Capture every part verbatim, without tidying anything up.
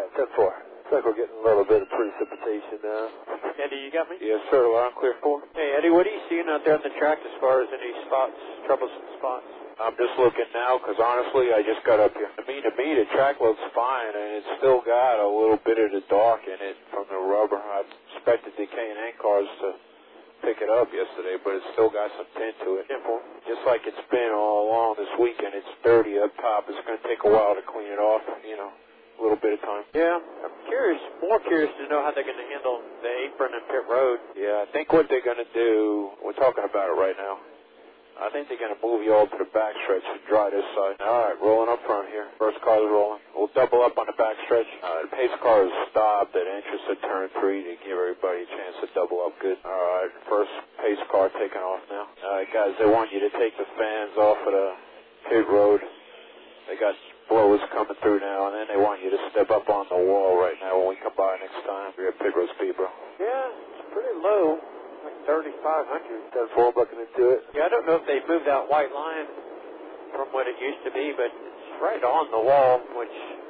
ten four. Looks like we're getting a little bit of precipitation now. Eddie, you got me? Yes, sir. Line clear four. Hey, Eddie, what are you seeing out there on the track as far as any spots, troublesome spots? I'm just looking now because honestly, I just got up here. I mean, to me, the track looks fine, and it's still got a little bit of the dark in it from the rubber. I expected the K and N cars to pick it up yesterday, but it's still got some tint to it. Simple. Just like it's been all along this weekend, it's dirty up top. It's going to take a while to clean it off, you know, a little bit of time. Yeah, I'm curious, more curious to know how they're going to handle the apron and pit road. Yeah, I think what they're going to do, we're talking about it right now, I think they're going to move you all to the backstretch to dry this side. All right, rolling up front here. First car's rolling. We'll double up on the backstretch. Uh, the pace car is stopped at entrance of turn three to give everybody a chance to double up good. All right, first pace car taking off now. All right, guys, they want you to take the fans off of the pit road. They got blowers coming through now, and then they want you to step up on the wall right now when we come by next time. We're at pit road speed, bro. Yeah, it's pretty low. Like thirty-five hundred. ten four bucking into it. Yeah, I don't know if they moved that white line from what it used to be, but it's right on the wall, which,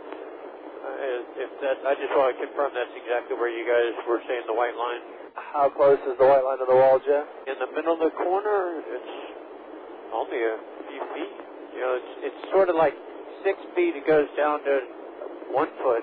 uh, is, if that, I just want to confirm that's exactly where you guys were saying the white line. How close is the white line to the wall, Jeff? In the middle of the corner, it's only a few feet. You know, it's, it's sort of like six feet. It goes down to one foot.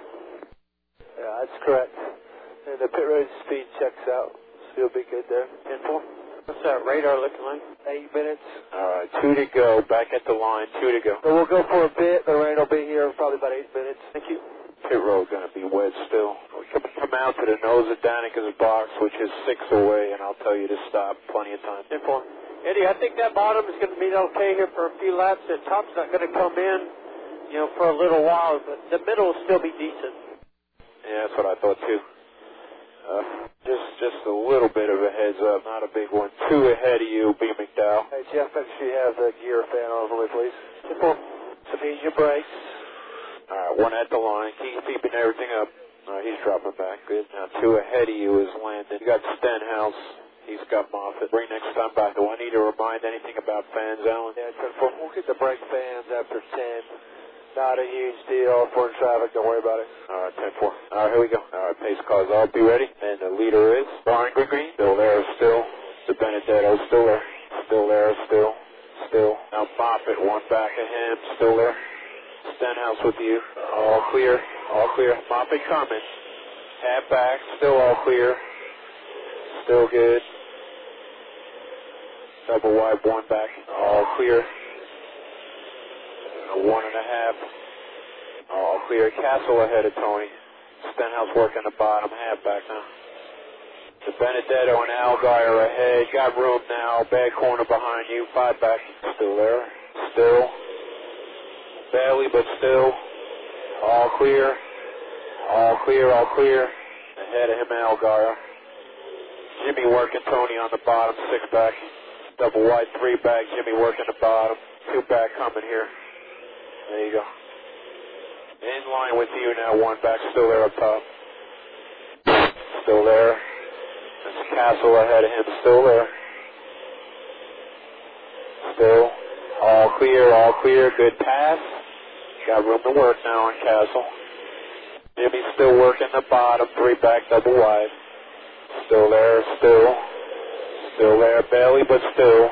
Yeah, that's correct. And the pit road speed checks out. You'll be good there. ten four. What's that radar looking like? Eight minutes. All right, two to go. Back at the line, two to go. So we'll go for a bit. The rain will be here in probably about eight minutes. Thank you. Pit road going to be wet still. We can come out to the nose of Danica's box, which is six away, and I'll tell you to stop. Plenty of time. ten four. Eddie, I think that bottom is going to be okay here for a few laps. The top's not going to come in, you know, for a little while, but the middle will still be decent. Yeah, that's what I thought too. Uh, just just a little bit of a heads up, not a big one. Two ahead of you, B. McDowell. Hey, Jeff, make sure you have the gear fan on for me, please. Simple. Speed your brakes. All right, one at the line. Keep keeping everything up. All right, he's dropping back. Good. Now, two ahead of you is Landon. You got Stenhouse. He's got Moffitt. Bring next time back. Do I need to remind anything about fans, Alan? Yeah, we'll get the brake fans after ten. Not a huge deal. If we're in traffic, don't worry about it. All right, ten four. All right, here we go. All right, pace cars all be ready. And the leader is Brian Green. Still there, still. The Benedetto, still there. Still there, still. Still. Now Moffitt, one back of him. Still there. Stenhouse with you. All clear. All clear. Moffitt coming. Half back. Still all clear. Still good. Double wide, one back. All clear. One and a half. All clear. Castle ahead of Tony. Stenhouse working the bottom. Half back now. The Benedetto and Algar are ahead. Got room now. Bad corner behind you. Five back. Still there. Still. Barely, but still. All clear. All clear. All clear. Ahead of him, Algar. Jimmy working Tony on the bottom. Six back. Double wide. Three back. Jimmy working the bottom. Two back coming here. There you go. In line with you now, one back, still there up top. Still there. There's Castle ahead of him, still there. Still. All clear, all clear, good pass. Got room to work now on Castle. Jimmy's still working the bottom, three back, double wide. Still there, still. Still there, barely, but still.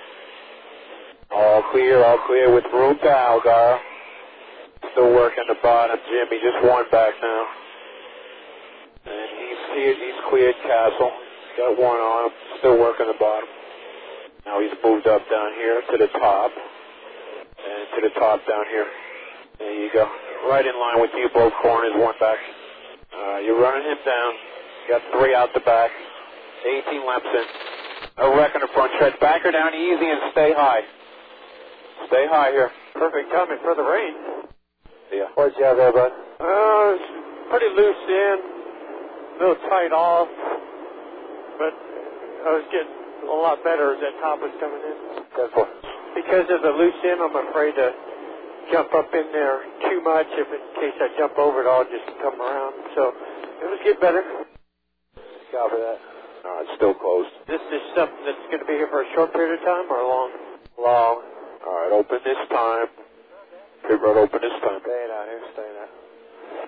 All clear, all clear with room to Algar. Still working the bottom. Jimmy just one back now. And he's cleared, he's cleared Castle. Got one on him. Still working the bottom. Now he's moved up down here to the top. And to the top down here. There you go. Right in line with you, both corners, one back. Uh, you're running him down. Got three out the back. eighteen laps in. A wreck in the front stretch. Back her down easy and stay high. Stay high here. Perfect timing for the rain. Yeah. What'd you have there, bud? Uh, it's pretty loose in, a little tight off, but I was getting a lot better as that top was coming in. ten four. Because of the loose end, I'm afraid to jump up in there too much. If in case I jump over it, I'll just come around. So it was getting better. Copy that. All right, still closed. This is something that's going to be here for a short period of time or long? Long. All right, open this time. Pit road open this time. Staying out here, staying out.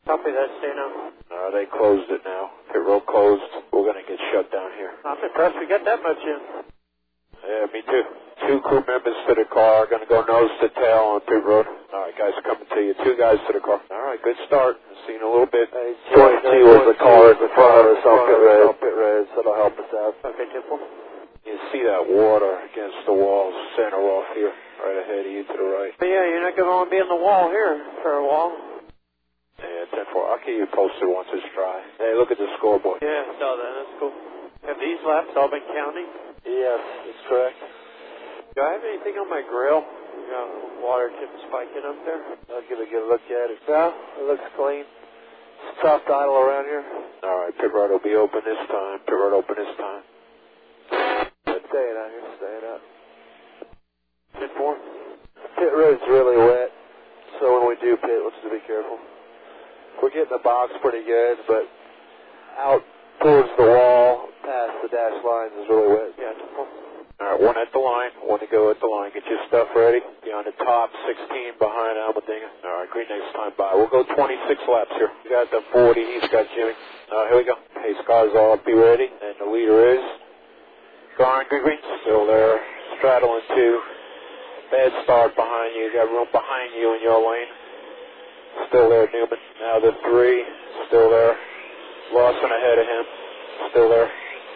Copy that, stay now. Uh, they closed it now. Pit road closed. We're going to get shut down here. I'm impressed we got that much in. Yeah, me too. Two crew members to the car. Going to go nose to tail on pit road. All right, guys, coming to you. Two guys to the car. All right, good start. Seen a little bit. Hey, twenty-two was the car at the front of us on pit red. Pit red, so that'll help us out. Okay, Temple. You see that water against the walls, center off here, right ahead of you to the right. But yeah, you're not going to want to be in the wall here for a while. Yeah, ten four. I'll keep you posted once it's dry. Hey, look at the scoreboard. Yeah, I saw that. That's cool. Have these laps all been counting? Yes, that's correct. Do I have anything on my grill? You got water tip spiking up there? I'll give a good look at it. No, it looks clean. It's tough idle around here. All right, pit road will be open this time. Pit road open this time. Staying out here, staying out. Pit four? Pit road's really wet, so when we do pit, let's just be careful. We're getting the box pretty good, but out towards the wall, past the dash lines is really wet. Yeah, Temple. All right, one at the line, one to go at the line. Get your stuff ready. Be on the top, sixteen behind Almedinga. All right, green next time by. We'll go twenty-six laps here. You got the forty, he's got Jimmy. All right, here we go. Pace cars all be ready, and the leader is Garn Green Green. Still there, straddling two. Bad start behind you. You got room behind you in your lane. Still there, Newman. Now the three, still there. Lawson ahead of him. Still there.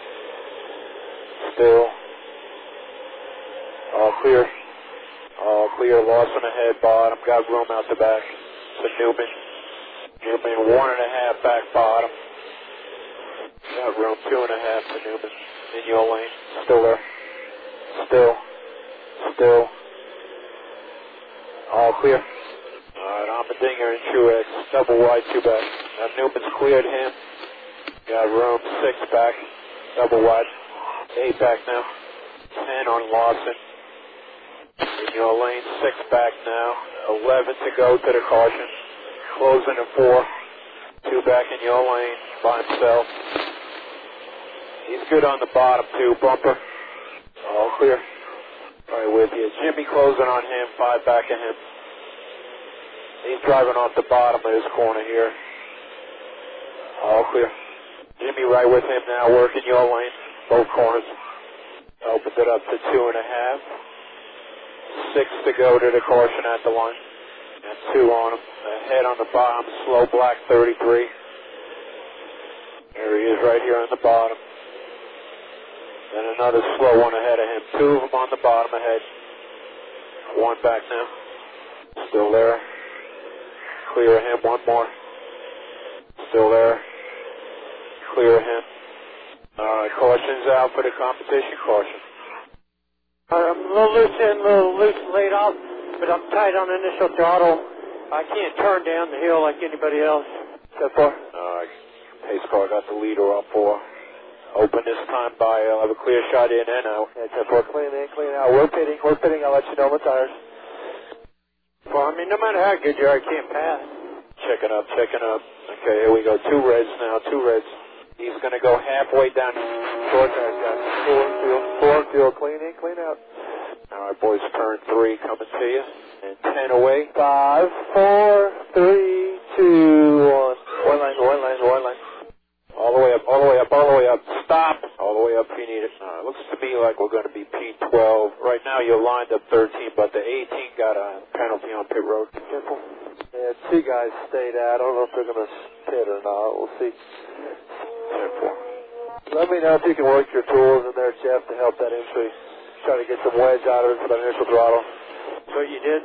Still. All clear. All clear. Lawson ahead, bottom. Got room out the back. To Newman. Newman one and a half back bottom. Got room two and a half to Newman. In your lane. Still there. Still. Still. All clear. Alright, Almedinga and Truex. Double wide, two back. Now Newman's cleared him. Got room, six back. Double wide. Eight back now. Ten on Lawson. In your lane, six back now. Eleven to go to the caution. Closing at four. Two back in your lane by himself. He's good on the bottom too. Bumper. All clear. Right with you. Jimmy closing on him. Five back of him. He's driving off the bottom of his corner here. All clear. Jimmy right with him now, working your lane. Both corners. Opens it up to two and a half. Six to go to the caution at the line. And two on him. Ahead on the bottom, slow black thirty-three. There he is right here on the bottom. And another slow one ahead of him. Two of them on the bottom ahead. One back now. Still there. Clear him. One more. Still there. Clear him. Alright, caution's out for the competition. Caution. Alright, I'm a little loose in, a little loose laid off, but I'm tight on initial throttle. I can't turn down the hill like anybody else. So far. Alright, pace car got the leader up for. Open this time by. I'll have a clear shot in and out. Yeah, ten four, clean in, clean out. We're pitting, we're pitting. I'll let you know on the tires. Well, I mean, no matter how good you are, I can't pass. Checking up, checking up. Okay, here we go. Two reds now, two reds. He's going to go halfway down. Four tires, guys. Four and fuel. Four and fuel. Clean in, clean out. All right, boys, turn three coming to you. And ten away. Five, four, three, two, one. One line, one line, one line. All the way up, all the way up, all the way up. Stop. All the way up if you need it. Uh, looks to me like we're going to be P twelve. Right now you're lined up thirteen, but the eighteen got a penalty on pit road. Careful. Yeah, two guys stayed out. I don't know if they're going to pit or not. We'll see. ten four. Let me know if you can work your tools in there, Jeff, to help that entry. Try to get some wedge out of it for that initial throttle. So you did?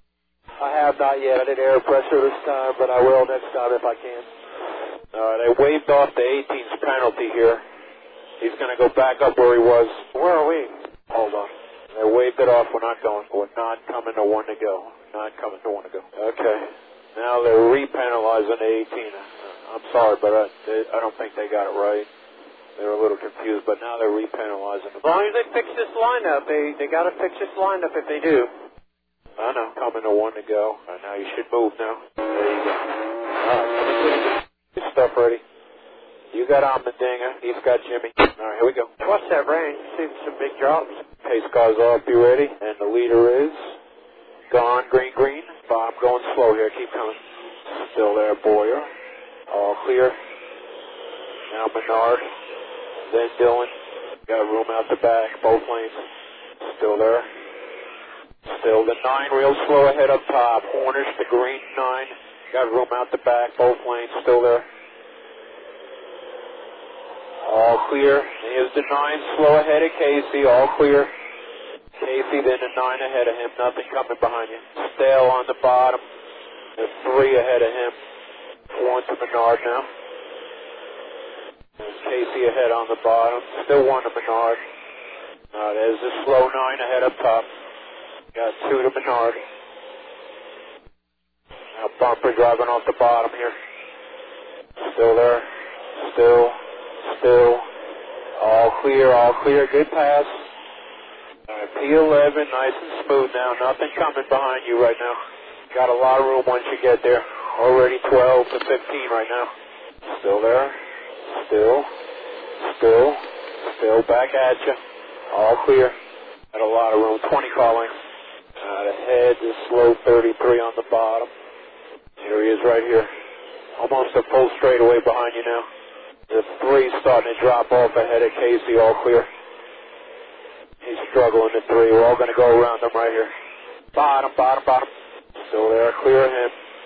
I have not yet. I did air pressure this time, but I will next time if I can. Uh, they waved off the eighteen's penalty here. He's going to go back up where he was. Where are we? Hold on. They waved it off. We're not going. We're not coming to one to go. Not coming to one to go. Okay. Now they're repenalizing the eighteen. I'm sorry, but I, they, I don't think they got it right. They were a little confused, but now they're repenalizing them. As long as they fix this lineup, they they got to fix this lineup if they do. I know. Coming to one to go. Right, now you should move now. There you go. All right. Coming to you. Get stuff ready. You got Almedinga. He's got Jimmy. All right, here we go. What's that range? See some big drops. Pace cars off. Be ready. And the leader is gone. Green, green. Bob going slow here. Keep coming. Still there, Boyer. clear. Now Menard. Then Dillon. Got room out the back, both lanes. Still there. Still the nine, real slow ahead up top. Hornish, the green nine. Got room out the back, both lanes. Still there. All clear. Here's the nine, slow ahead of Casey. All clear. Casey, then the nine ahead of him. Nothing coming behind you. Stale on the bottom. The three ahead of him. One to Menard now. There's Casey ahead on the bottom. Still one to Menard. Uh, there's the slow nine ahead up top. Got two to Menard. Now Bumper driving off the bottom here. Still there. Still. Still. All clear, all clear. Good pass. All right, P eleven, nice and smooth now. Nothing coming behind you right now. Got a lot of room once you get there. Already twelve to fifteen right now. Still there. Still. Still. Still back at you. All clear. Got a lot of room. twenty car lengths. Out ahead, the slow thirty-three on the bottom. Here he is right here. Almost a full straightaway behind you now. The three starting to drop off ahead of Casey. All clear. He's struggling the three. We're all going to go around him right here. Bottom, bottom, bottom. Still there. Clear him.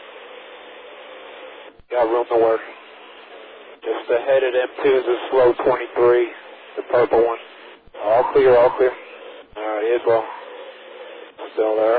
Got room to work. Just ahead of them two is a slow twenty-three. The purple one. All clear, all clear. All right, here's well. Still there.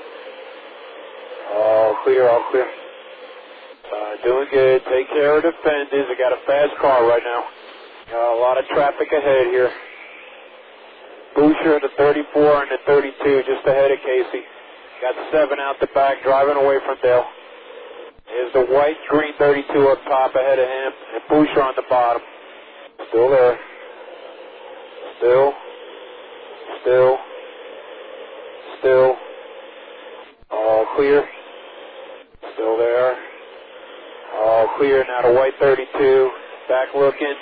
All clear, all clear. Uh, doing good. Take care of the fenders. I got a fast car right now. Got a lot of traffic ahead here. Boucher, the thirty-four and the thirty-two, just ahead of Casey. Got seven out the back, driving away from Dale. There's the white, green thirty-two up top ahead of him, and Boucher on the bottom. Still there. Still. Still. Still. All clear. Still there. All clear. Now the white thirty-two. Back looking.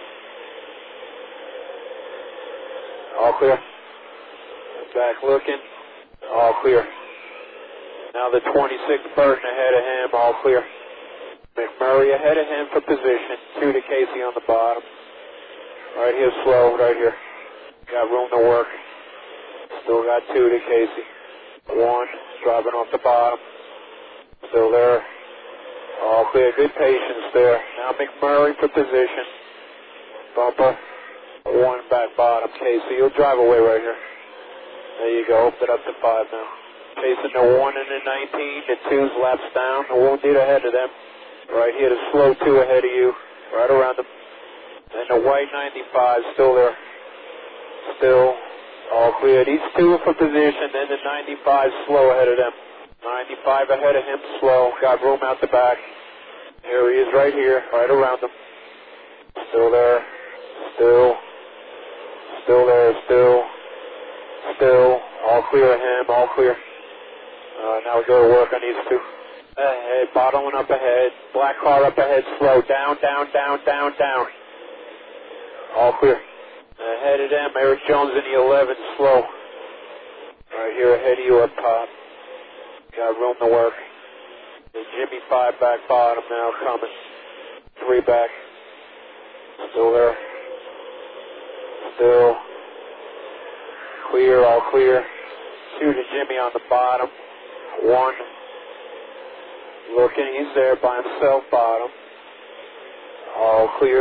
All clear. Back looking. All clear. Now the twenty-six Burton ahead of him. All clear. McMurray ahead of him for position. Two to Casey on the bottom. Right here slow. Right here. Got room to work. Still got two to Casey. One. Driving off the bottom. Still there. All clear. Good patience there. Now McMurray for position. Bumper. One back bottom. Casey, you'll drive away right here. There you go. Open it up to five now. Chasing the one and the nineteen. The two's laps down. The wounded ahead of them. Right here, the slow two ahead of you. Right around them. And the white ninety-five still there. Still. All clear. These two are for position. Then the ninety-five slow ahead of them. ninety-five ahead of him, slow. Got room out the back. Here he is right here, right around him. Still there. Still. Still there. Still. Still. All clear of him. All clear. Uh, now we go to work on these two. Ahead. Bottling up ahead. Black car up ahead. Slow. Down, down, down, down, down. All clear. Ahead of them, Eric Jones in the eleven. Slow. Right here ahead of you up top. Got room to work. The Jimmy five back bottom now coming. Three back. Still there. Still. Clear, all clear. Two to Jimmy on the bottom. One. Looking, he's there by himself, bottom. All clear.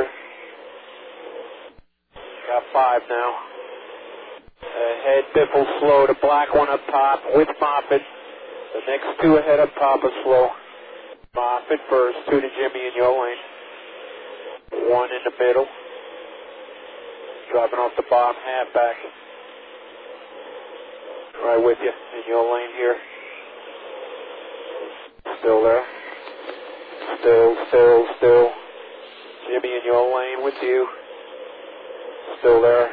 Got five now. Ahead, Biffle slow. The black one up top with Moffitt. The next two ahead up top are slow. Moffitt first, two to Jimmy in your lane. One in the middle. Driving off the bottom, half back. Right with you in your lane here. Still there. Still, still, still. Jimmy in your lane with you. Still there.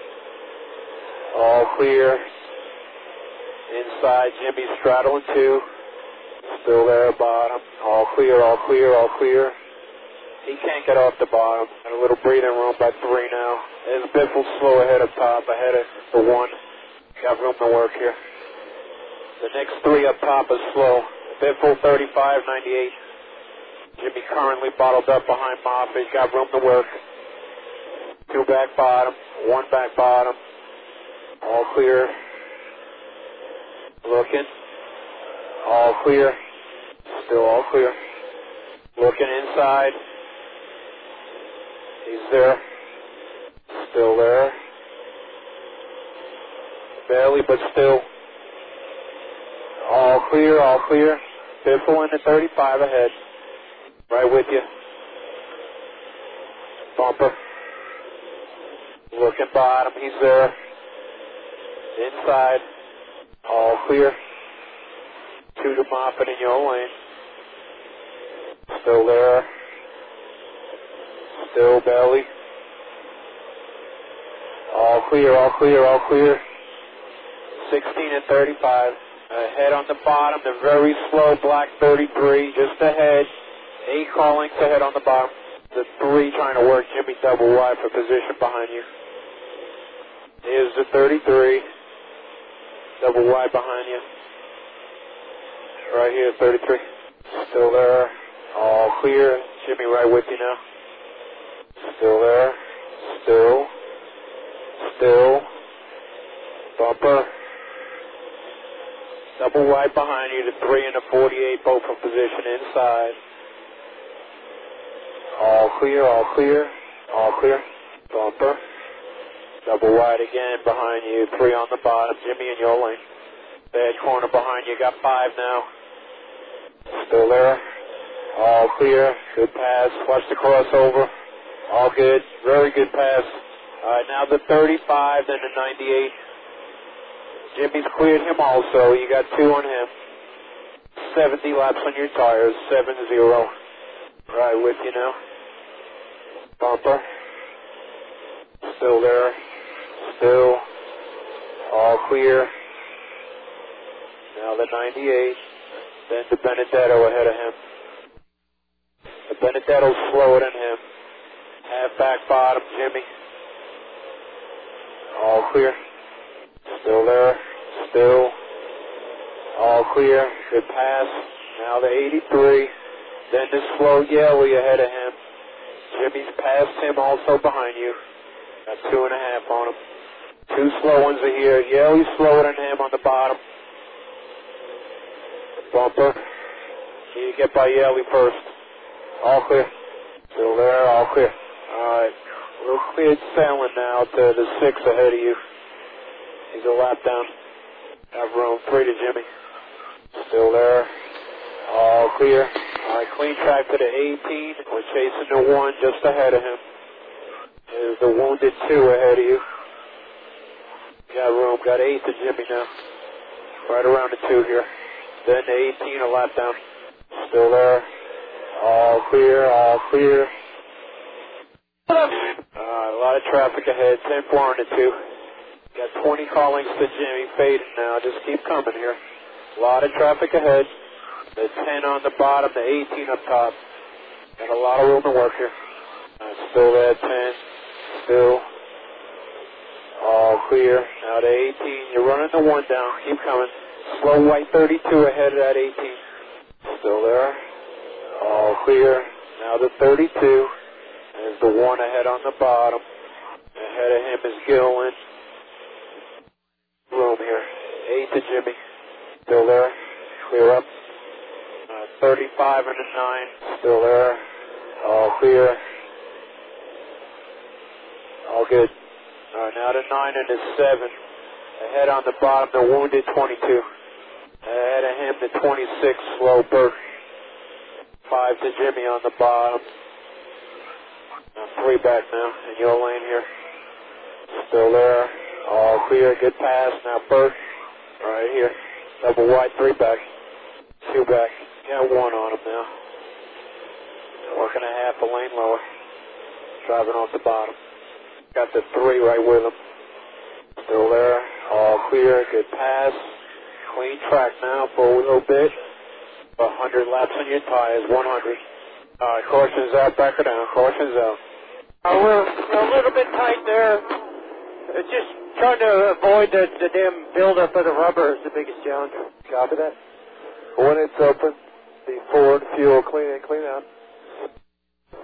All clear. Inside, Jimmy straddling two. Still there, bottom. All clear, all clear, all clear. He can't get off the bottom. Got a little breathing room by three now. There's Biffle slow ahead up top, ahead of the one. Got room to work here. The next three up top is slow. Biffle thirty-five, ninety-eight. Jimmy currently bottled up behind Moffitt. Got room to work. Two back bottom, one back bottom. All clear. Looking. All clear. Still all clear. Looking inside. He's there. Still there. Barely, but still. All clear, all clear. Biffle in the thirty-five ahead. Right with you. Bumper. Looking bottom, he's there. Inside. All clear. Two to Moffitt in your lane. Still there. Still belly. All clear, all clear, all clear. sixteen and thirty-five. Ahead on the bottom, the very slow black thirty-three, just ahead. Eight car lengths ahead on the bottom. The three trying to work Jimmy double wide for position behind you. Here's the thirty-three. Double wide behind you. Right here, thirty-three. Still there. All clear. Jimmy right with you now. Still there. Still. Still. Bumper. Double wide behind you. The three and the forty-eight both in position inside. All clear, all clear. All clear. Bumper. Double wide again behind you. Three on the bottom. Jimmy in your lane. Bad corner behind you. Got five now. Still there. All clear. Good pass. Watch the crossover. All good. Very good pass. All right, now the thirty-five, then the ninety-eight. Jimmy's cleared him also. You got two on him. seventy laps on your tires. seven zero. Right with you now. Bumper. Still there. Still. All clear. Now the ninety-eight. Then the Benedetto ahead of him. The Benedetto's slower than him. Half back bottom, Jimmy. All clear. Still there. Still. All clear. Good pass. Now the eighty-three. Then the slow yellowy ahead of him. Jimmy's passed him also behind you. Got two and a half on him. Two slow ones are here. Yellowy's slower than him on the bottom. Bumper. Need to get by Yellowy first. All clear. Still there. All clear. All right. We're cleared sailing now to the six ahead of you. He's a lap down. Have room. Three to Jimmy. Still there. All clear. All right. Clean track to the eighteen. We're chasing the one just ahead of him. There's the wounded two ahead of you. Got room. Got eight to Jimmy now. Right around the two here. Then the eighteen, a lap down. Still there. All clear, all clear. Uh, a lot of traffic ahead. ten four on the two. Got twenty car lengths to Jimmy. Fading now. Just keep coming here. A lot of traffic ahead. The ten on the bottom, the eighteen up top. Got a lot of room to work here. Uh, still there, ten. Still. All clear. Now the eighteen. You're running the one down. Keep coming. Slow white thirty-two ahead of that eighteen. Still there. All clear. Now the thirty-two. There's the one ahead on the bottom. Ahead of him is Gillen. Room here. Eight to Jimmy. Still there. Clear up. Uh, thirty-five and a nine. Still there. All clear. All good. All right, now the nine and the seven. Ahead on the bottom, the wounded twenty-two. Ahead of him, the twenty-six, slow Burke. Five to Jimmy on the bottom. Now three back now in your lane here. Still there. All clear. Good pass. Now Burke. Right here. Double wide, three back. Two back. Got one on him now. Working a half a lane lower. Driving off the bottom. Got the three right with him. Still there. All clear. Good pass. Clean track now for a little bit. one hundred laps on your tires. one hundred. All right. Caution's out. Back her down. Caution's out. Uh, we're a little bit tight there. Uh, just trying to avoid the, the damn buildup of the rubber is the biggest challenge. Copy that. When it's open, be forward, fuel, clean in, clean out.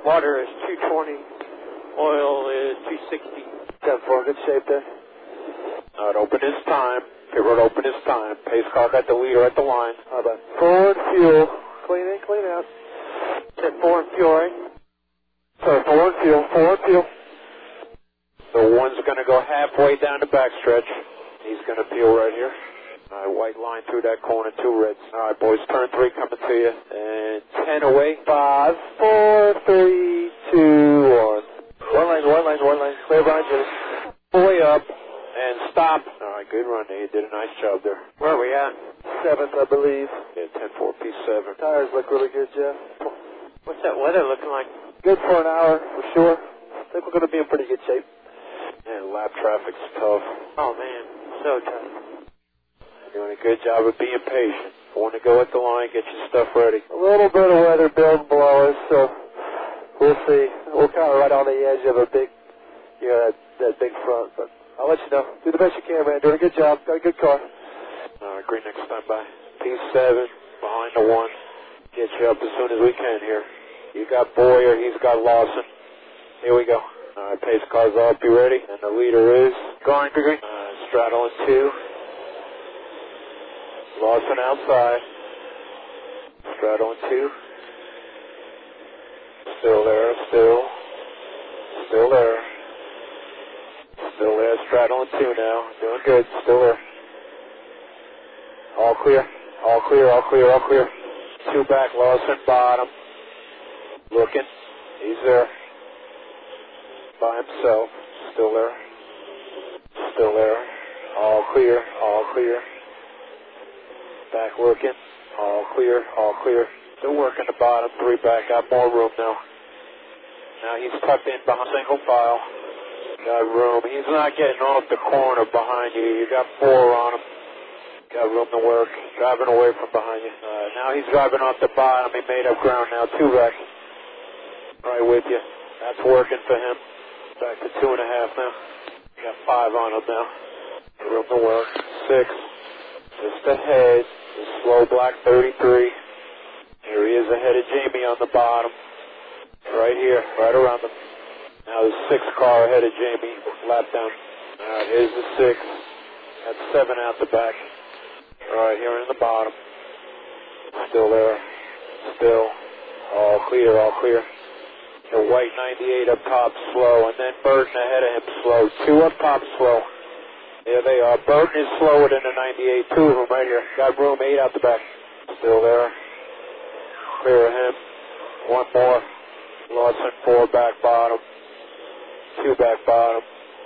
Water is two twenty. Oil is two sixty. ten four, good shape there. All right, open his time. Pit road open his time. Pace car got the leader at the line. How about forward fuel? Clean in, clean out. Said forward fuel, right? Sorry, forward fuel, forward fuel. The one's going to go halfway down the backstretch. He's going to peel right here. All right, white line through that corner, two reds. All right, boys, turn three coming to you. And ten away. Five, four, three, two, one. One lane, one lane, one lane. Clear behind you. Way up and stop. All right, good run there. You did a nice job there. Where are we at? Seventh, I believe. Yeah, ten four P seven. Tires look really good, Jeff. What's that weather looking like? Good for an hour, for sure. I think we're going to be in pretty good shape. And lap traffic's tough. Oh, man. So tough. Doing a good job of being patient. Want to go at the line, get your stuff ready. A little bit of weather building below us, so we'll see. We're kind of right on the edge of a big, you know, that, that big front, but I'll let you know. Do the best you can, man. Doing a good job. Got a good car. All right, green next time by. P seven, behind the one. Get you up as soon as we can here. You got Boyer, he's got Lawson. Here we go. All right, pace car's up. You ready? And the leader is going green. Uh, straddling two. Lawson outside. Straddling two. Still there, still. Still there. Still there, straddling two now. Doing good, still there. All clear, all clear, all clear, all clear. Two back, Lawson, bottom. Looking, he's there. By himself, still there. Still there. All clear, all clear. Back looking, all clear, all clear. Still working the bottom, three back, got more room now. Now he's tucked in behind single file. Got room. He's not getting off the corner behind you. You got four on him. Got room to work. Driving away from behind you. Uh, now he's driving off the bottom. He made up ground now. Two back. Right with you. That's working for him. Back to two and a half now. Got five on him now. Room to work. Six. Just ahead. The slow black thirty-three. Here he is ahead of Jamie on the bottom. Right here. Right around him. Now the six car ahead of Jamie. Lap down. All right, here's the six. That's seven out the back. All right, here in the bottom. Still there. Still. All clear, all clear. The white ninety-eight up top slow, and then Burton ahead of him slow. Two up top slow. There they are. Burton is slower than the ninety-eight. Two of them right here. Got room, eight out the back. Still there. Clear of him. One more. Lawson, four back bottom. Two back bottom.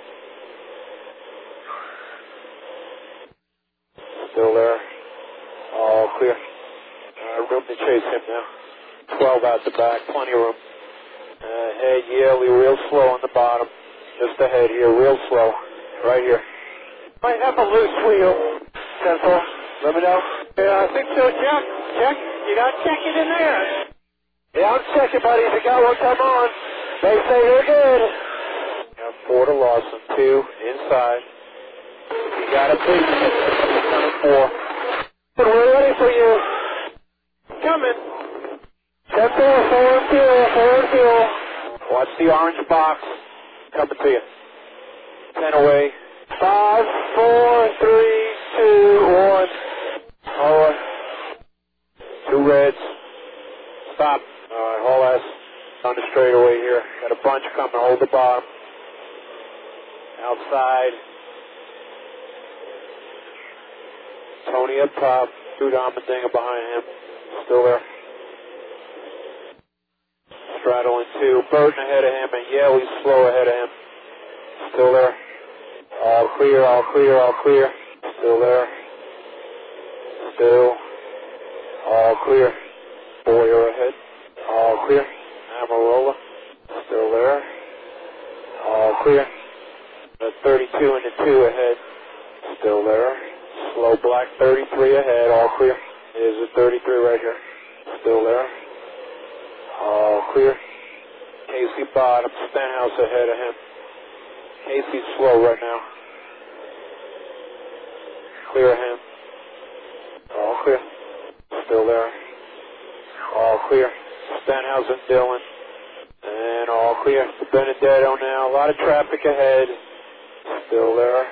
Still there. All clear. Uh, room to chase him now. twelve out the back. Plenty of room. Uh, head Yaley real slow on the bottom. Just ahead here. Real slow. Right here. Might have a loose wheel. ten four. Let me know. Yeah, I think so, Chuck. Chuck, you got to check it in there. Yeah, I'm checking, buddy. If you got one, come on. They say you're good. Got four to Lawson. Two inside. You got a big four. We're ready for you. Coming. ten four, forward fuel, forward fuel. Watch the orange box. Coming to you. Ten away. Five, four, three, two, one. All right. Two reds. Stop. All right, haul ass on the straightaway here. Got a bunch coming. Hold the bottom. Outside. Tony up top. Two Diamondinger behind him. Still there. Straddling two. Burton ahead of him, and Yaley's slow ahead of him. Still there. All clear, all clear, all clear. Still there. Still. All clear. Boyer ahead. All clear. Amarola. Still there. All clear. The thirty-two and the two ahead. Still there. Slow black thirty-three ahead. All clear. There's a thirty-three right here. Still there. All clear. Casey bottom. Stenhouse ahead of him. Casey's slow right now. Clear him. All clear. Still there. All clear. Stenhouse and Dillon. clear. Benedetto now. A lot of traffic ahead. Still there.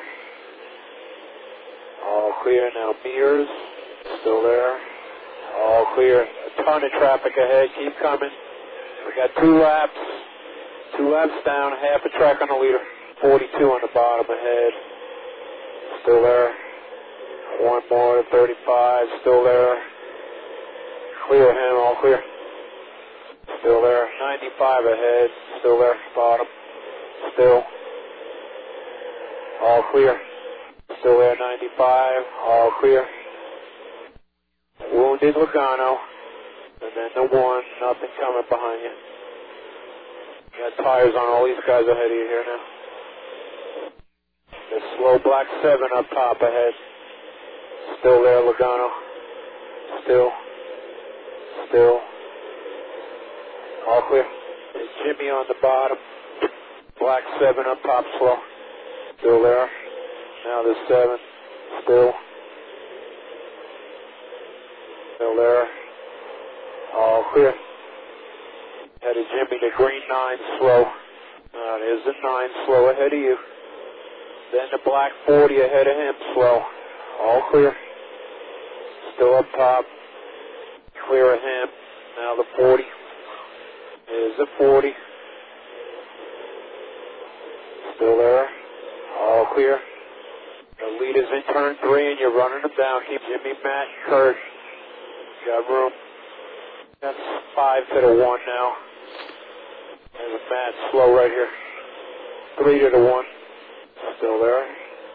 All clear now. Mears. Still there. All clear. A ton of traffic ahead. Keep coming. We got two laps. Two laps down. Half a track on the leader. forty-two on the bottom ahead. Still there. One more. thirty-five. Still there. Clear him. All clear. Still there. ninety-five ahead. Still there. Bottom. Still. All clear. Still there. ninety-five. All clear. Wounded Logano. And then the one. Nothing coming behind you. Got tires on all these guys ahead of you here now. The slow black seven up top ahead. Still there. Logano. Still. Still. All clear. There's Jimmy on the bottom. Black seven up top slow. Still there. Now the seven. Still. Still there. All clear. Headed Jimmy to green nine slow. Now there's the nine slow ahead of you. Then the black forty ahead of him slow. All clear. Still up top. Clear of him. Now the forty. Is the forty. Still there. All clear. The lead is in turn three and you're running them down. Keep Jimmy, Matt, Kurt. Got room. That's five to the one now. There's a Matt slow right here. Three to the one. Still there.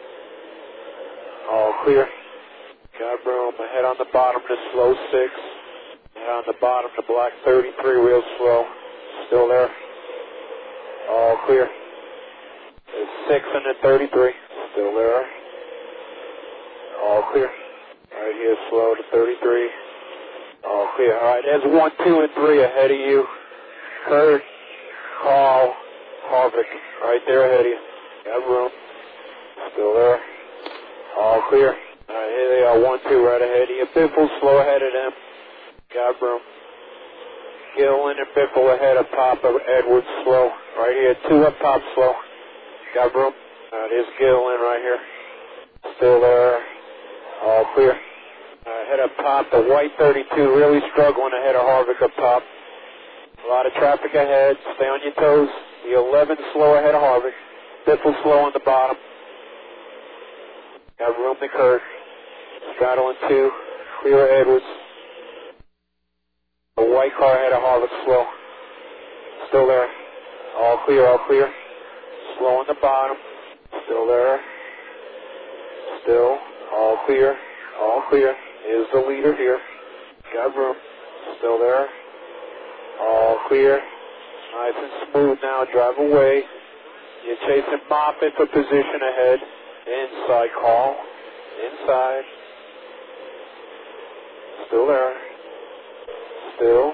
All clear. Got room. Ahead on the bottom to slow six. Ahead on the bottom to black thirty-three real slow. Still there. All clear. There's six and then thirty-three. Still there. All clear. Right here, slow to thirty-three. All clear. All right, there's one, two, and three ahead of you. Kurt, Carl, Harvick, right there ahead of you. Got room. Still there. All clear. All right, here they are, one, two, right ahead of you. Biffle slow ahead of them. Got room. Gillen and Biffle ahead up top of Edwards slow. Right here, two up top slow. Got room. All right, here's Gillen right here. Still there. All clear. Uh, head up top, the white thirty-two really struggling ahead of Harvick up top. A lot of traffic ahead. Stay on your toes. The eleven slow ahead of Harvick. Biffle slow on the bottom. Got room to Kurt. Straddling two. Clear Edwards. The white car ahead of Harvick slow. Still there. All clear, all clear. Slow on the bottom. Still there. Still. All clear. All clear. Is the leader here. Got room. Still there. All clear. Nice and smooth now. Drive away. You're chasing Moffitt for position ahead. Inside call. Inside. Still there. Still.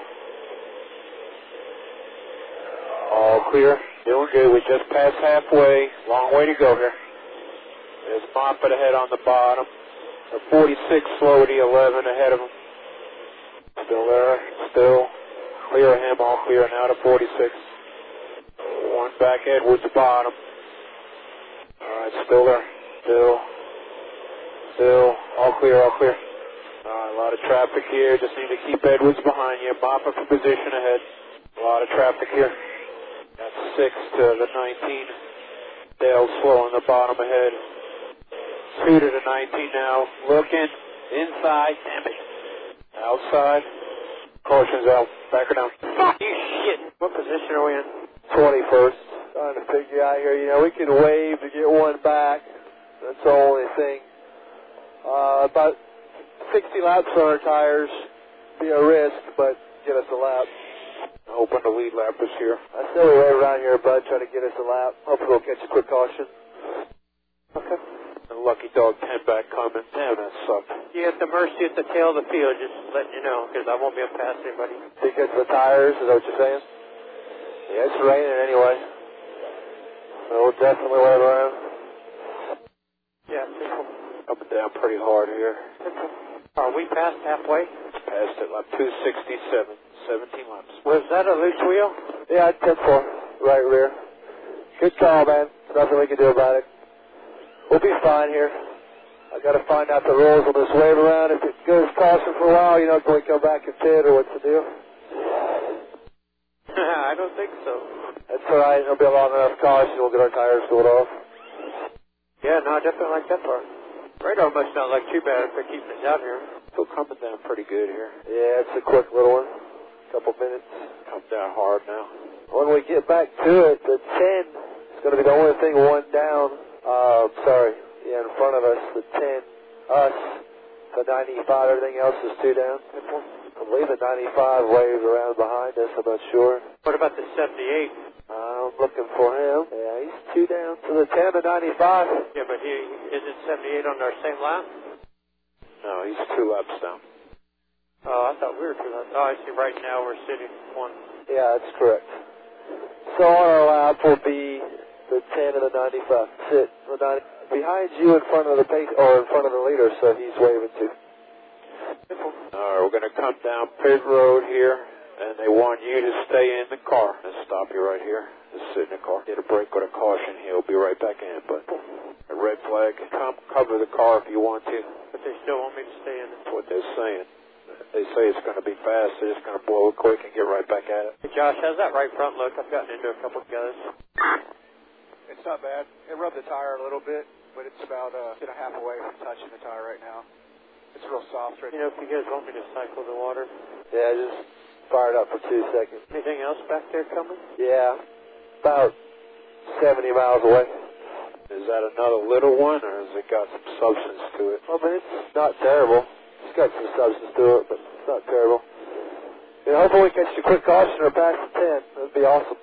All clear. Doing good. We just passed halfway. Long way to go here. There's Moffitt ahead on the bottom. The forty-six slow, the eleven ahead of him. Still there. Still. Clear him. All clear now to forty-six. One back Edwards bottom. All right. Still there. Still. Still. All clear. All clear. All right. A lot of traffic here. Just need to keep Edwards behind you. Moffitt for position ahead. A lot of traffic here. That's six to the nineteen. Dale slow on the bottom ahead. Two to the nineteen now. Looking. Inside. Damn it. Outside. Caution's out. Back her down. Fuck you shit. What position are we in? twenty-first. Trying to figure out here. You know, we can wave to get one back. That's the only thing. Uh, about sixty laps on our tires. Be a risk, but get us a lap. Hoping the lead lap is here. I say we wave around here, bud. Try to get us a lap. Hopefully we'll catch a quick caution. Okay. The lucky dog ten back coming. Damn, that sucked. You at the mercy at the tail of the field, just letting you know, because I won't be able to pass anybody. Because of the tires, is that what you're saying? Yeah, it's raining anyway. So we'll definitely wave around. Yeah, simple. Up and down pretty hard here. Simple. Are we past halfway? Passed it, lap two sixty-seven. seventeen laps. Was that a loose wheel? Yeah, ten four. right rear. Good call, man. There's nothing we can do about it. We'll be fine here. I got to find out the rules on this wave around. If it goes caution for a while, you know, can we come back and pit or what's the deal? I don't think so. That's all right. It'll be a long enough caution. We'll get our tires cooled off. Yeah, no, I definitely like that part. Radar must not like too bad if they're keeping it down here. Still coming down pretty good here. Yeah, it's a quick little one. Couple minutes. Comes down hard now. When we get back to it, the ten is going to be the only thing one down. Uh, sorry. Yeah, in front of us, the ten, us, the ninety-five, everything else is two down. I believe the ninety-five waves around behind us, I'm not sure. What about the seventy-eight? I'm looking for him. Yeah, he's two down. So the ten to ninety-five. Yeah, but he isn't seventy-eight on our same lap? No, he's two laps down. Oh, I thought we were two laps. Oh, I see. Right now we're sitting one. Yeah, that's correct. So on our lap will be the ten and the ninety-five. Sit the ninety. Behind you in front of the pace, or in front of the leader, so he's waving too. All right, we're going to come down pit road here, and they want you to stay in the car. Let's stop you right here. Just sit in the car. Get a break with a caution. He'll be right back in, but a red flag. Come cover the car if you want to. But they still want me to stay in it. That's what they're saying. They say it's going to be fast. They're just going to blow it quick and get right back at it. Hey, Josh, how's that right front look? I've gotten into a couple of guys. It's not bad. It rubbed the tire a little bit, but it's about uh, a half away from touching the tire right now. It's real soft right You know, if you guys want me to cycle the water. Yeah, just fire it up for two seconds. Anything else back there coming? Yeah, about seventy miles away. Is that another little one, or has it got some substance to it? I mean, it's not terrible. It's got some substance to it, but it's not terrible. Yeah, hopefully we catch a quick caution or pass the ten. That'd be awesome.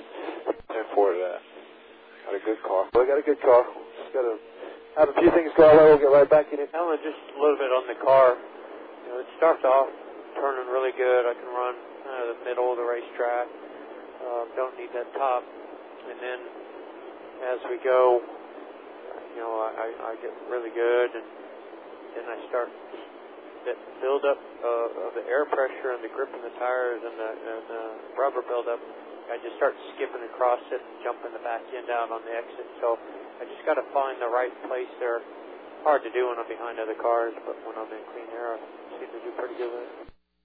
ten four to that. Got a good car. We got a good car. Just got to have a few things go our way. We'll get right back in it. Alan, just a little bit on the car. You know, it starts off turning really good. I can run uh, the middle of the racetrack. Uh, don't need that top. And then as we go, you know, I, I get really good, and then I start that build up uh, of the air pressure and the grip in the tires and the, and the rubber buildup. I just start skipping across it and jumping the back end out on the exit. So I just got to find the right place there. Hard to do when I'm behind other cars, but when I'm in clean air, I seem to do pretty good with it.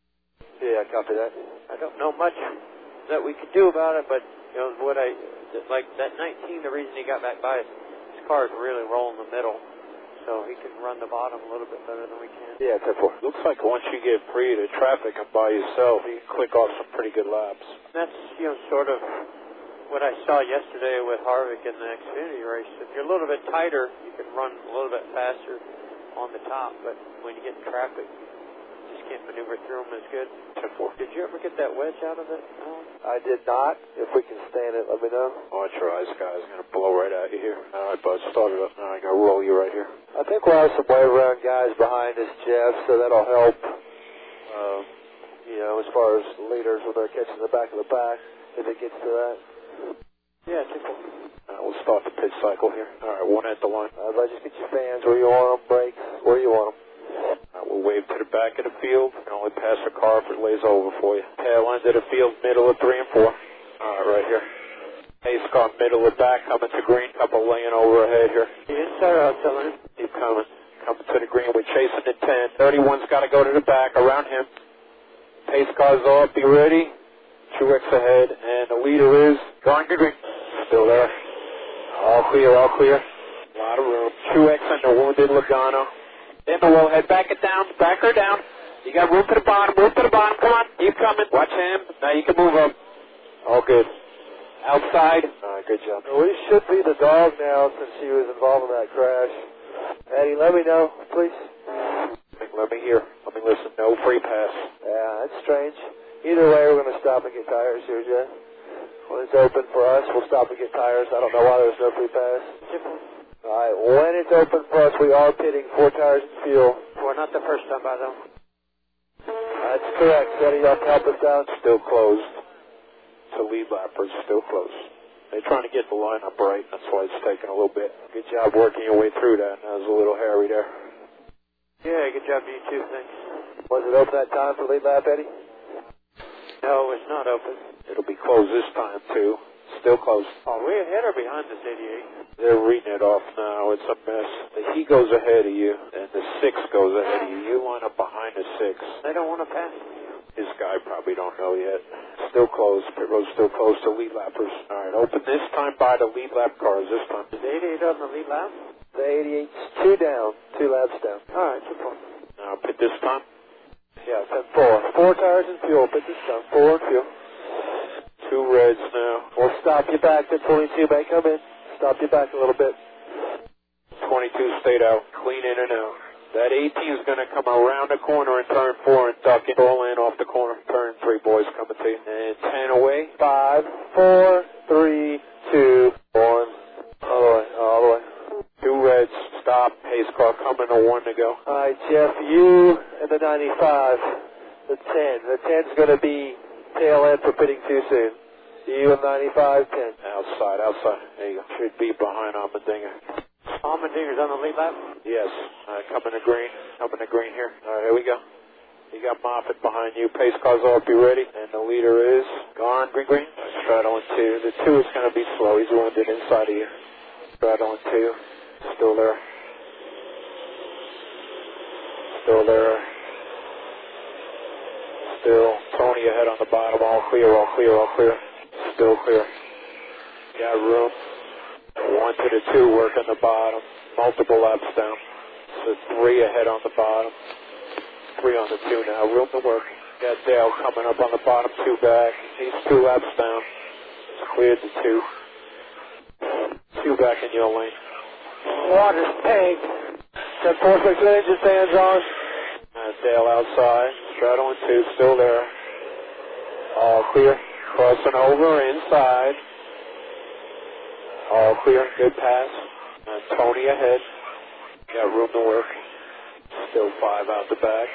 Yeah, copy that. I don't know much that we could do about it, but you know what I like that nineteen. The reason he got back by us, his car is really rolling the middle, so he can run the bottom a little bit better than we can. Yeah, ten four. Looks like once you get free to traffic and by yourself, you can click off some pretty good laps. That's, you know, sort of what I saw yesterday with Harvick in the Xfinity race. If you're a little bit tighter, you can run a little bit faster on the top, but when you get in traffic, you just can't maneuver through them as good. ten four. Did you ever get that wedge out of it, Alan? I did not. If we can stand it, let me know. Watch your eyes, guys. Going to blow right at you here. All right, bud. Start it up now. I'm going to roll you right here. I think we'll have some wave around guys behind us, Jeff, so that'll help. Um, you know, as far as leaders when they're catching the back of the pack, if it gets to that. Yeah, simple. Uh, we'll start the pit cycle here. All right, one at the line. Uh, but just get your fans where you want them, brakes where you want them. Uh, we'll wave to the back of the field. You can only pass a car if it lays over for you. Tail end of the field, middle of three and four. All right, right here. Pace car, middle of back, coming to green. Couple laying over ahead here. The inside or outside line? Keep coming. Coming to the green. We're chasing the ten. thirty-one's got to go to the back around him. Pace car's off. Be ready. Truex ahead. And the leader is going to green. Still there. All clear, all clear. A lot of room. Truex and the wounded Logano. In the low head. Back it down. Back her down. You got room to the bottom. Room to the bottom. Come on. Keep coming. Watch him. Now you can move up. All good. Outside. All right, good job. We should be the dog now since she was involved in that crash. Eddie, let me know, please. Let me hear. Let me listen. No free pass. Yeah, that's strange. Either way, we're going to stop and get tires here, Jeff. When it's open for us, we'll stop and get tires. I don't know why there's no free pass. All right, when it's open for us, we are pitting four tires and fuel. Well, not the first time, by the way. That's correct, Eddie. Y'all help us out. Still closed. To lead lappers, still close. They're trying to get the lineup right. That's why it's taking a little bit. Good job working your way through that. That was a little hairy there. Yeah, good job to you too, thanks. Was it open that time for lead lap, Eddie? No, it's not open. It'll be closed this time, too. still close. Are we ahead or behind this eighty-eight? They're reading it off now. It's a mess. He goes ahead of you, and the six goes ahead of you. You line up behind the six. They don't want to pass me. This guy probably don't know yet. Still closed. Pit road's still closed to lead lappers. All right, open this time by the lead lap cars this time. Is the eighty-eight on the lead lap? The eighty-eight's two down, two laps down. All right, two four. Now pit this time. Yeah, ten four. Four tires and fuel. Pit this time. Four and fuel. Two reds now. We'll stop you back. The twenty-two may come in. Stop you back a little bit. twenty-two stayed out. Clean in and out. That eighteen is going to come around the corner and turn four and duck it. Roll in off the corner. Turn three, boys, coming to you. And ten away. Five, four, three, two, one. All the way, all the way. Two reds. Stop. Pace car coming to one to go. All right, Jeff, you and the ninety-five. The ten. The ten's going to be tail end for pitting too soon. You and ninety-five, ten. Outside, outside. There you go. Should be behind Almendinger. Almendinger's on the lead lap? Yes. All right, coming to green. Coming to green here. All right, here we go. You got Moffitt behind you. Pace car's all up. You ready? And the leader is gone. Green, green. Straddling two. The two is going to be slow. He's wounded inside of you. Straddling two. Still there. Still there. Still. Tony ahead on the bottom. All clear, all clear, all clear. Still clear. Got room. One to the two, work on the bottom. Multiple laps down. So three ahead on the bottom. Three on the two now. Room to work. Got Dale coming up on the bottom, two back. He's two laps down. It's cleared to two. Two back in your lane. Water's pegged. ten four, six engine fans on. And Dale outside. Straddling two, still there. All clear. Crossing over, inside. All clear, good pass. And Tony ahead. Got room to work. Still five out the back.